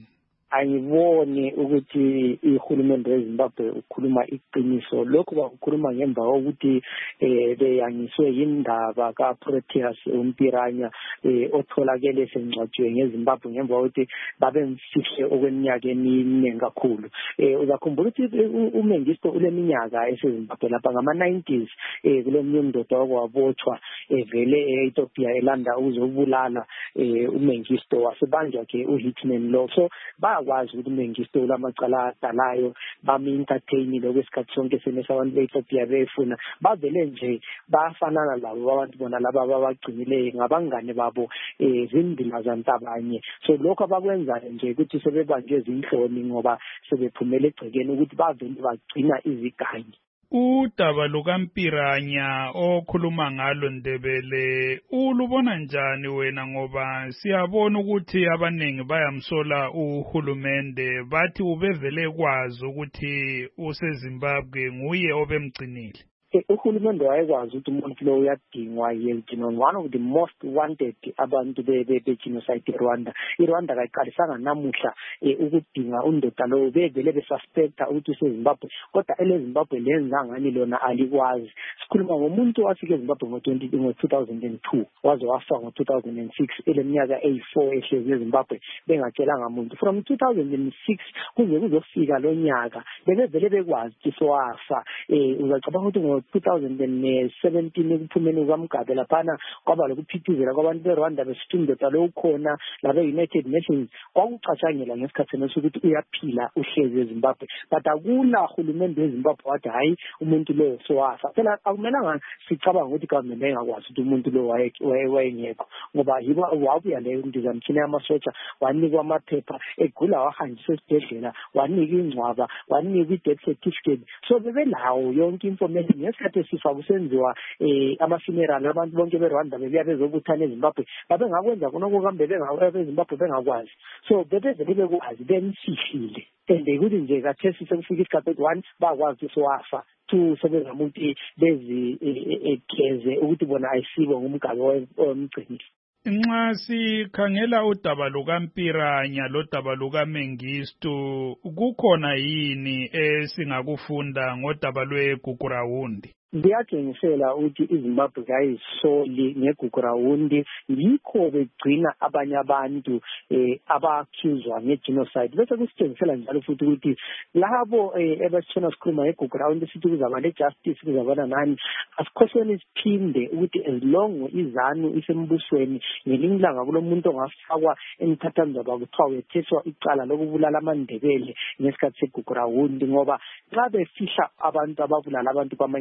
Ayibone ukuthi ihulumende weZimbabwe ukhuluma iqiniso lokho bakukhuluma ngemva kokuthi eh beyanyiswe indaba kaProteus Mpiranya otholakele sengcwatshwe ngeZimbabwe ngemva kokuthi babemfihle okweminyaka emine kakhulu. Eh uzakhumbula ukuthi uMengistu uleminyaka eseZimbabwe lapha ngama nineties eh kulomunye umndoda okwabotshwa evele eEthiopia elanda uzobulala eh uMengistu wasebanjwa ke uHitman lo. So bakwazi ukuthi Mengistu ulamacala adalayo bami-entertainile okwesikhathi sonke senesa abantu be-Ethiopia befuna bavele nje bafanana labo abantu bona laba abagcinileyo ngabangane babo eh zindima zantabanye. So lokho abakwenzayo nje ukuthi sebebanjwe zinhloni ngoba sebephumele egcekeni ukuthi bavele bagcina izigangi. Udaba lukaMpiranya okhuluma ngalo Ndebele ulubona njani wena ngoba siyabona ukuthi abaningi bayamsola uhulumende bathi ubevele kwazi ukuthi useZimbabwe nguye obemgcinile. Uhulumende wayekwazi ukuthi umuntu lo uyadingwa yelgino one of the most wanted abantu be-genocide eRwanda. iRwanda kayiqalisanga namuhla ukudinga undoda lo bevele besuspecta ukuthi useZimbabwe kodwa eleZimbabwe lenza ngani lona alikwazi. Sikhuluma ngomuntu wafika eZimbabwe ngo two thousand two waze wafa ngo two thousand six eleminyaka eighty-four ehlezi eZimbabwe bengatshelanga muntu. From two thousand six kuze kuzofika lo nyaka bebevele bekwazi ukuthi sowafa. Eh uzacabanga ukuthi two thousand seventeen ekuphumeni kwaMgabe laphana kwaba lokuphithizela kwabantu beRwanda besithi indoda lo ukhona labe United Nations kwakucatshangela ngesikhathi sokuthi uyaphila uhlezi eZimbabwe but akula uhulumende weZimbabwe wathi hayi umuntu lo sowafa. Phela akumelanga sicabanga ukuthi government engakwazi ukuthi umuntu lo wayengekho ngoba yibo wabuya leyo ndizamthina yamasotsha wanikwa amaphepha egula wahanjiswa esibhedlela wanika ingcwaba wanika i-death certificate. So bebelawo yonke information ngesikhathi sifa kusenziwa eh ama-funeral abantu bonke beRwanda bebuya bezobuthana eZimbabwe babengakwenza konke kambe bengabe eZimbabwe bengakwazi. So bebevele bekwazi bemfihlile and ukuthi nje kathesi sekufika isikhathi one bakwazi ukuthi wafa two sebezama ukuthi bezi egeze ukuthi bona ayisibo ngumgalo omgcinile. Nxa sikhangela udaba lukaMpiranya lodaba lukaMengistu kukhona yini esingakufunda ngodaba lweGugurawundi? Ndiyatshengisela ukuthi iZimbabwe kayisoli ngeGugurawundi yikho begcina abanye abantu eh abakhizwa ngegenocide bese kusitshengisela njalo futhi ukuthi labo ebasithona sikhuluma ngeGugurawundi sithi kuzaba lejustice kuzabana nani asikhohlweni isiphinde ukuthi as long izanu isembusweni ngelinye ilanga kulomuntu ongafakwa emthathanzaba kuthiwa wetheswa icala lokubulala amandebele ngesikhathi seGugurawundi ngoba xa befihla abantu ababulala abantu kwamanye amazwe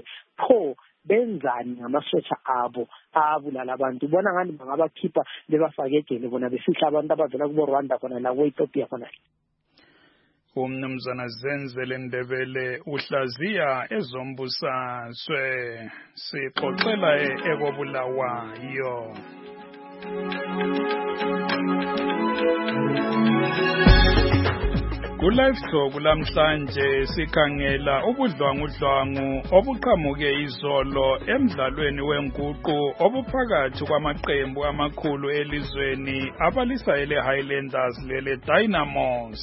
pho benzani ngamasotsha abo abulala abantu ubona ngani bangabakhipha bebafake ejele bona befihla abantu abavela kubo Rwanda khona la kwe-Ethiopia khona. Umnumzana Zenzele Ndebele uhlaziya ezombusazwe sixoxela ekobulawayo. Ku-Live Talk lamhlanje sikhangela ubudlwangudlwangu obuqhamuke izolo emdlalweni wenguqu obuphakathi kwamaqembu amakhulu elizweni abalisa ele Highlanders lele Dynamos.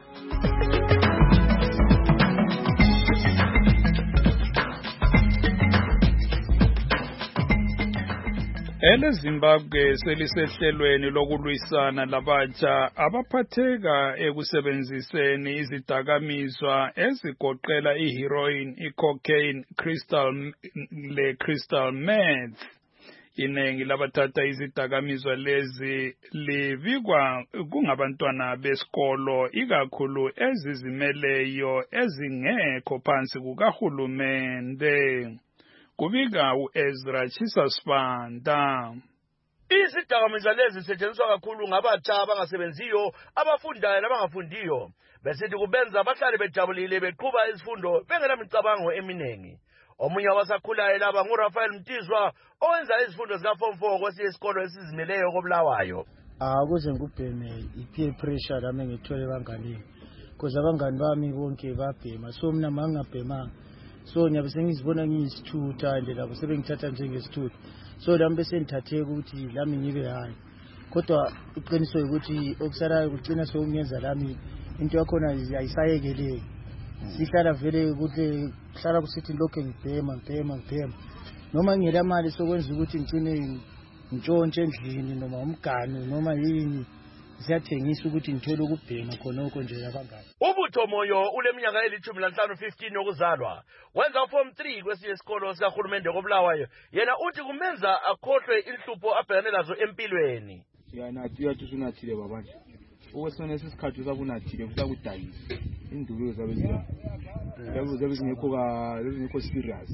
Ele Zimbabwe selisehlelweni lokulwisana labatsha abaphatheka ekusebenziseni izidakamizwa ezigoqela iheroin, icocaine, crystal le crystal meth. Inengi labathatha izidakamizwa lezi libikwa kungabantwana besikolo ikakhulu ezizimeleyo ezingekho phansi kukahulumende. Kubika uEzra Chisasibanda. Izidakamizwa lezi zisetshenziswa kakhulu ngabatsha abangasebenziyo, abafundayo nabangafundiyo, besithi kubenza bahlale bejabulile beqhuba izifundo bengenamicabango eminengi. Omunye wabasakhulayo laba nguRafael Mtizwa owenza izifundo zika form four kwesinye isikolo esizimeleyo koBulawayo. Ah kuze ngubheme i-peer pressure lami ngithole banganini. Kuze abangani bami bonke babhema so mina mangabhemanga. So ngiyabe sengizibona ngiyisithutha nje labo sebengithatha njengesithutha. So lami bese ngithathe ukuthi lami ngibe hayi. Kodwa iqiniso ukuthi okusalayo kugcina sokungenza lami into yakhona ayisayekeleki. Sihlala vele ukuthi hlala kusithi lokho ngibhema ngibhema ngibhema. Noma ngiyela mali sokwenza ukuthi ngicine ngitshontshe endlini noma umgani noma yini. Siyathengisa ukuthi ngithole ukubhema khonoko nje abangani. Ubutho Moyo uleminyaka elithumi lanhlanu fifteen yokuzalwa. Wenza form three kwesinye isikolo sikahulumende koBulawayo. Yena uthi kumenza akhohlwe inhlupho abhekane nazo empilweni. Siyanathi uyathusinathile babanje. Okwesona isikhathi sakunathile kusakudayisa. Indulo zabezina. Yabo zabezingekho ka zabezingekho serious.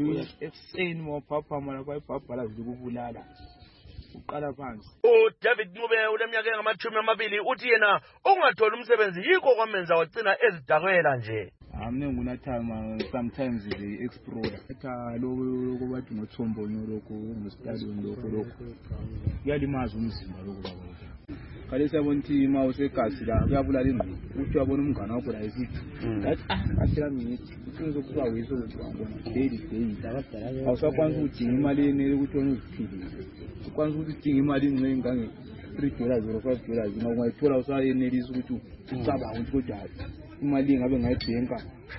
Ekseni mopapa mara kwayibhabhala zikubulala. Uqala phansi. uDavid Ncube uneminyaka engamashumi amabili uthi yena ungathola umsebenzi yikho kwamenza wagcina ezidakwela nje. Amne ngunathama sometimes the explorer. Etha lokho bathi ngoThombonyo lokho ngostadium lokho lokho. Kuyalimaza umzimba lokho baba. Kale sabona ukuthi ima usegasi la kuyabulala ingqondo. Uthi wabona umngane wakho la esithi. Ngathi ah asira minute. Usenzo kuba wiso ukuthi wabona daily daily. Awusakwanisa ukudinga imali enele ukuthi wena uziphilise. Ukwanisa ukuthi udinga imali encinci ngange three dollars or five dollars noma ungayithola usayenelisa ukuthi ucabanga ukuthi kodwa imali engabe ngayibhenka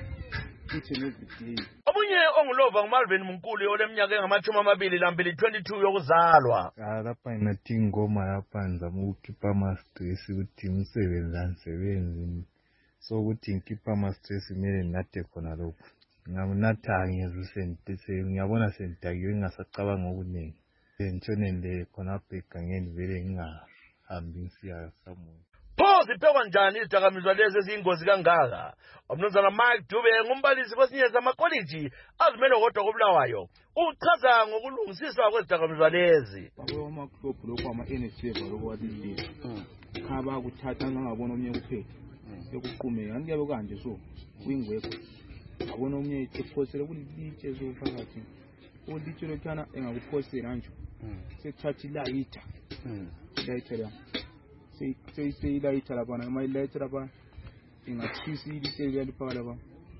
ithi nevidiyo. Omunye ongulova nguMalvin Munkulu oleminyaka engamashumi amabili lambili twenty-two yokuzalwa. Lapha inathi ingoma yaphanza ukukhipha ama stress ukuthi umsebenzi ansebenzi. So ukuthi ngikhipha ama stress kumele ninathe khona lokho. Ngamunatha ngezusentise ngiyabona sentakiwe ngingasacabanga okuningi. Entshonende khona egangeni vele ngingahambi ngisiya samuntu. Pho ziphekwa njani izidakamizwa lezi eziyingozi kangaka? Umnumzana Mike Dube ngumbalisi kwesinye samakoliji azimele kodwa koBulawayo uchaza ngokulungisiswa kwezidakamizwa lezi. Babo amaklub lokho ama N S F lokho wadilile. Khaba kuthatha ngabona omnye kuphethe. Ekuqume angiyabe kanje so kuyingwekho. Abona omnye ephosele kulitshe zofakathi. Ulitshe lokhana engakuphosela nje. Sethatha ilayitha. Ilayitha la. Say say say ilayitha lapha na ilayitha lapha ingathisa ilitshe liyaliphaka lapha.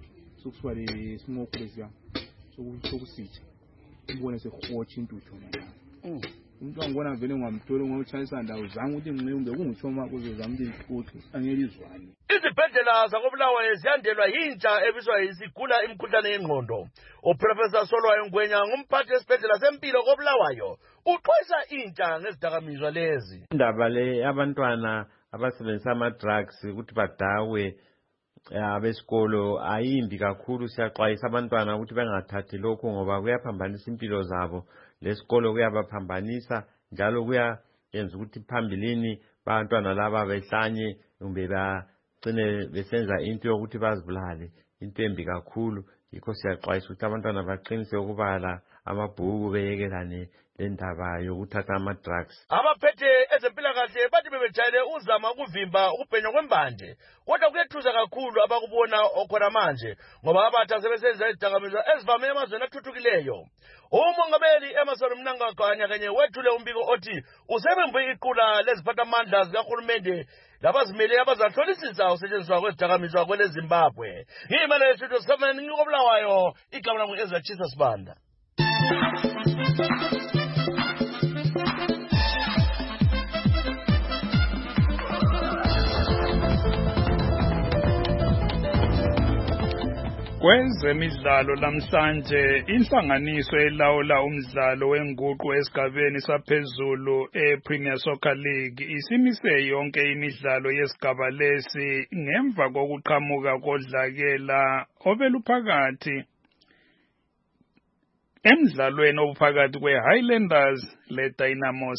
Sokuswale smoke lesiya. Sokusitha. Ubone sehotsha intuthu na. Umuntu angibona vele ngamthole ngokuchayisa ndawo zangu ukuthi ngimbe kungithoma kuzozama ukuthi angelizwane. Izibhedlela zakoBulawayo ziyandelwa yintsha ebizwa isigula imikhuhlane yengqondo. uProfessor Solwayo Ngwenya ngumphathi wesibhedlela sempilo koBulawayo uxwayisa intsha ngezidakamizwa lezi. Indaba le abantwana abasebenzisa ama drugs ukuthi badawe abesikolo ayimbi kakhulu. Siyaxwayisa abantwana ukuthi bengathathi lokho ngoba kuyaphambanisa impilo zabo. Lesikolo kuyabaphambanisa njalo kuyayenza ukuthi phambilini abantwana laba behlanye kumbe bacine besenza into yokuthi bazibulale. Into embi kakhulu yikho siyaxwayisa ukuthi abantwana baqinise ukubala amabhuku beyekelane lendaba yokuthatha ama-drugs. Abaphethe ezempilakahle bathi bebejayele uzama ukuvimba ukubhenywa kwembanje, kodwa kuyethusa kakhulu abakubona okhona manje ngoba abatha sebesenzisa izidakamizwa ezivame emazweni athuthukileyo. Umongameli Emmerson Mnangagwa kanye wethule umbiko othi usebembe iqula leziphathamandla zikahulumende labazimele abazahlolisisa usetshenziswa kwezidakamizwa kwele Zimbabwe. Ngimele Studio seven ngikobulawayo, igama lami Ezra Chisa Sibanda. Kwezemidlalo namhlanje inhlanganiso elawula umdlalo wenguqu esigabeni saphezulu ePremier Soccer League isimise yonke imidlalo yesigaba lesi ngemva kokuqhamuka kodlakela obeluphakathi emidlalweni obuphakathi kweHighlanders leDynamos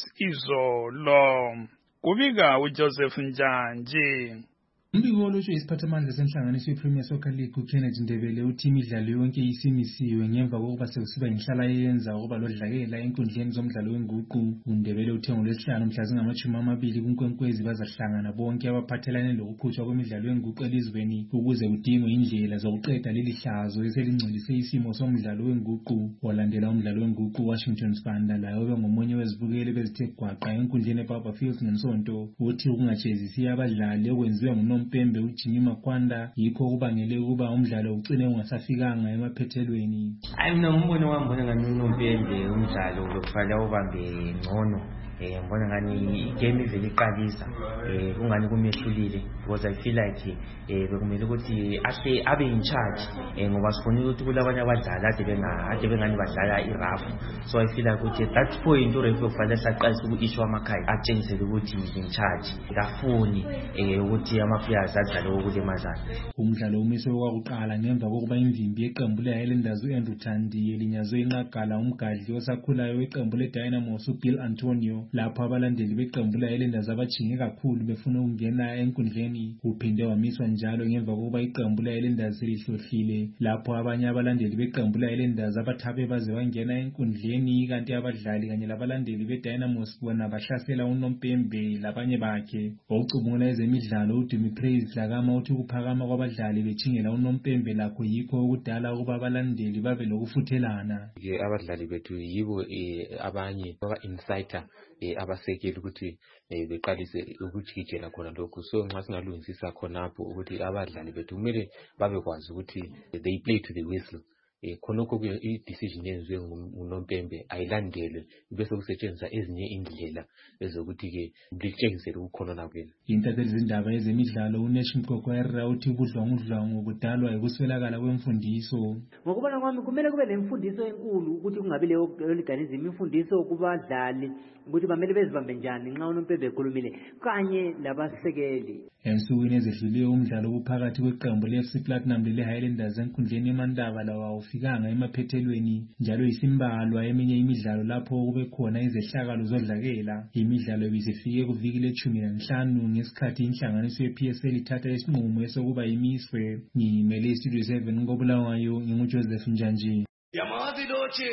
izolo. Kubika uJoseph Njanji. Umbiko olotshwe isiphathamandla senhlanganiso yePremier Soccer League uKenneth Ndebele uthi imidlalo yonke isimisiwe ngemva kokuba sekusiba inhlala yenza ukuba lodlakela enkundleni zomdlalo wenguqu. uNdebele uthe ngolwesihlanu mhla zingamashumi amabili kuNkwenkwezi bazahlangana bonke abaphathelane lokuqhutshwa kwemidlalo yenguqu elizweni ukuze kudingwe indlela zokuqeda leli hlazo eselingcolise isimo somdlalo wenguqu. Olandela umdlalo wenguqu Washington Sibanda laye bengomunye wezibukeli bezithe gwaqa enkundleni eBarberfield ngensonto uthi ukungajezisi abadlali okwenziwa nguNom Mpembe uJimmy Makwanda yikho kubangele ukuba umdlalo ucine ungasafikanga emaphethelweni. Hayi mina ngumbono wami ngibona ngani uNompembe umdlalo lokufanele ubambe ngcono. Eh ngibona ngani igame ivele iqalisa eh kungani kumehlulile because I feel like eh bekumele ukuthi ahle abe in charge eh ngoba sifuna ukuthi kulabanye abadlali ade benga ade bengani badlala irafu. So I feel like ukuthi at that point urefu kufanele saqalisa uku-issue amakhaya atshengisele ukuthi in charge kafuni eh ukuthi ama-players adlale okulimazana. Umdlalo umiswe kwakuqala ngemva kokuba imvimbi yeqembu leHighlanders uAndrew Thandi elinyazwe inqagala umgadli osakhulayo weqembu leDynamos uBill Antonio lapho abalandeli beqembu leHighlanders abajinge kakhulu befuna ukungena enkundleni. Uphinde wamiswa njalo ngemva kokuba iqembu leHighlanders lihlohlile lapho abanye abalandeli beqembu leHighlanders abathabe baze bangena enkundleni kanti abadlali kanye labalandeli beDynamos bona bahlasela uNompembe labanye bakhe. Okucubungula ezemidlalo uDimitrius Dlakama uthi ukuphakama kwabadlali bechingela uNompembe lakho yikho ukudala ukuba abalandeli babe lokufuthelana. Abadlali bethu yibo abanye baba insider abasekeli ukuthi beqalise ukujikijela khona lokho. So nxa singalungisisa khonapho ukuthi abadlali bethu kumele babekwazi ukuthi they play to the whistle. Eh khonokho ke i-decision yenziwe nguNompembe ayilandele bese kusetshenziswa ezinye indlela ezokuthi ke litshengise ukukhonona kwenu. Intatheli zindaba ezemidlalo uNation Kokwera uthi ubudlwangudlwangu budalwa yikuswelakala kwemfundiso. Ngokubona kwami kumele kube lemfundiso enkulu ukuthi kungabi leyo organism imfundiso kubadlali ukuthi bamele bezibambe njani nxa uNompembe ekhulumile kanye labasekeli. Ensukwini ezedluleyo umdlalo obuphakathi kweqembu le-F C Platinum le-Highlanders enkundleni eMandaba lawa awufikanga emaphethelweni njalo isimbalwa eminye imidlalo lapho kube khona izehlakalo zodlakela. Imidlalo ibisifike kuviki lethumi nanhlanu ngesikhathi inhlanganiso ye-P S L ithatha isinqumo esokuba imiswe. Ngimele iStudio seven ngobulawayo nginguJoseph Njanji. Yamazi loche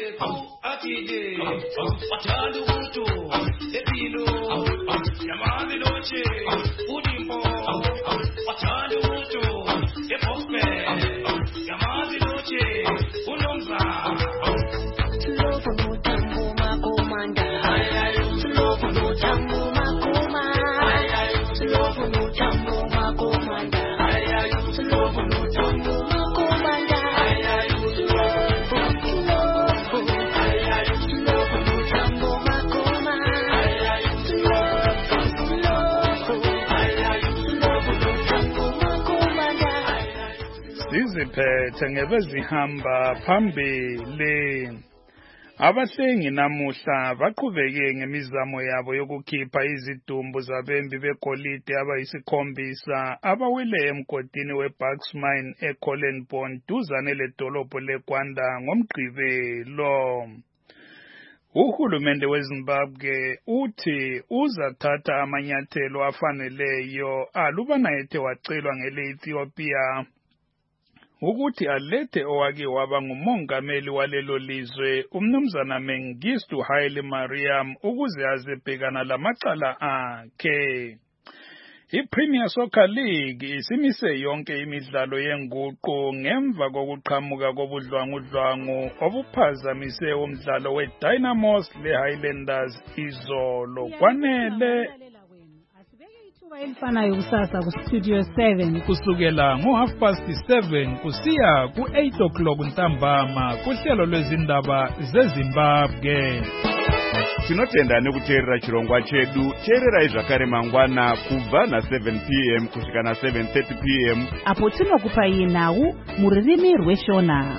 atide wathanda umuntu epilo yamazi loche udimbo wathanda umuntu epompe yamazi loche unomza lobo mutambo makomanda lobo mutambo makoma lobo mutambo makomanda lobo mutambo makomanda Iziphethe ngebezihamba phambili. Abahlengi namuhla baqhubeke ngemizamo yabo yokukhipha izidumbu zabembi begolide abayisikhombisa abawile emgodini weBucks Mine eCollenbone duzane ledolobho leGwanda ngomgqibelo. Uhulumende weZimbabwe uthi uzathatha amanyathelo afaneleyo alubana ethe wacelwa ngele-Ethiopia ukuthi alethe owake waba ngumongameli walelo lizwe umnumzana Mengistu Haile Mariam ukuze azebhekana lamacala akhe. I-Premier Soccer League isimise yonke imidlalo yenguqu ngemva kokuqhamuka kobudlwangudlwangu obuphazamise umdlalo we-Dynamos le-Highlanders izolo. Kwanele elifanayo kusasa ku-Studio seven kusukela ngo-half past seven kusiya ku-eight o'clock ntambama kuhlelo lwezindaba zeZimbabwe. Tinotenda nekuteerera chirongwa chedu. Teererai zvakare mangwana kubva na seven p m kusvika na seven thirty p m apo tinokupai nhau muririmi rweshona.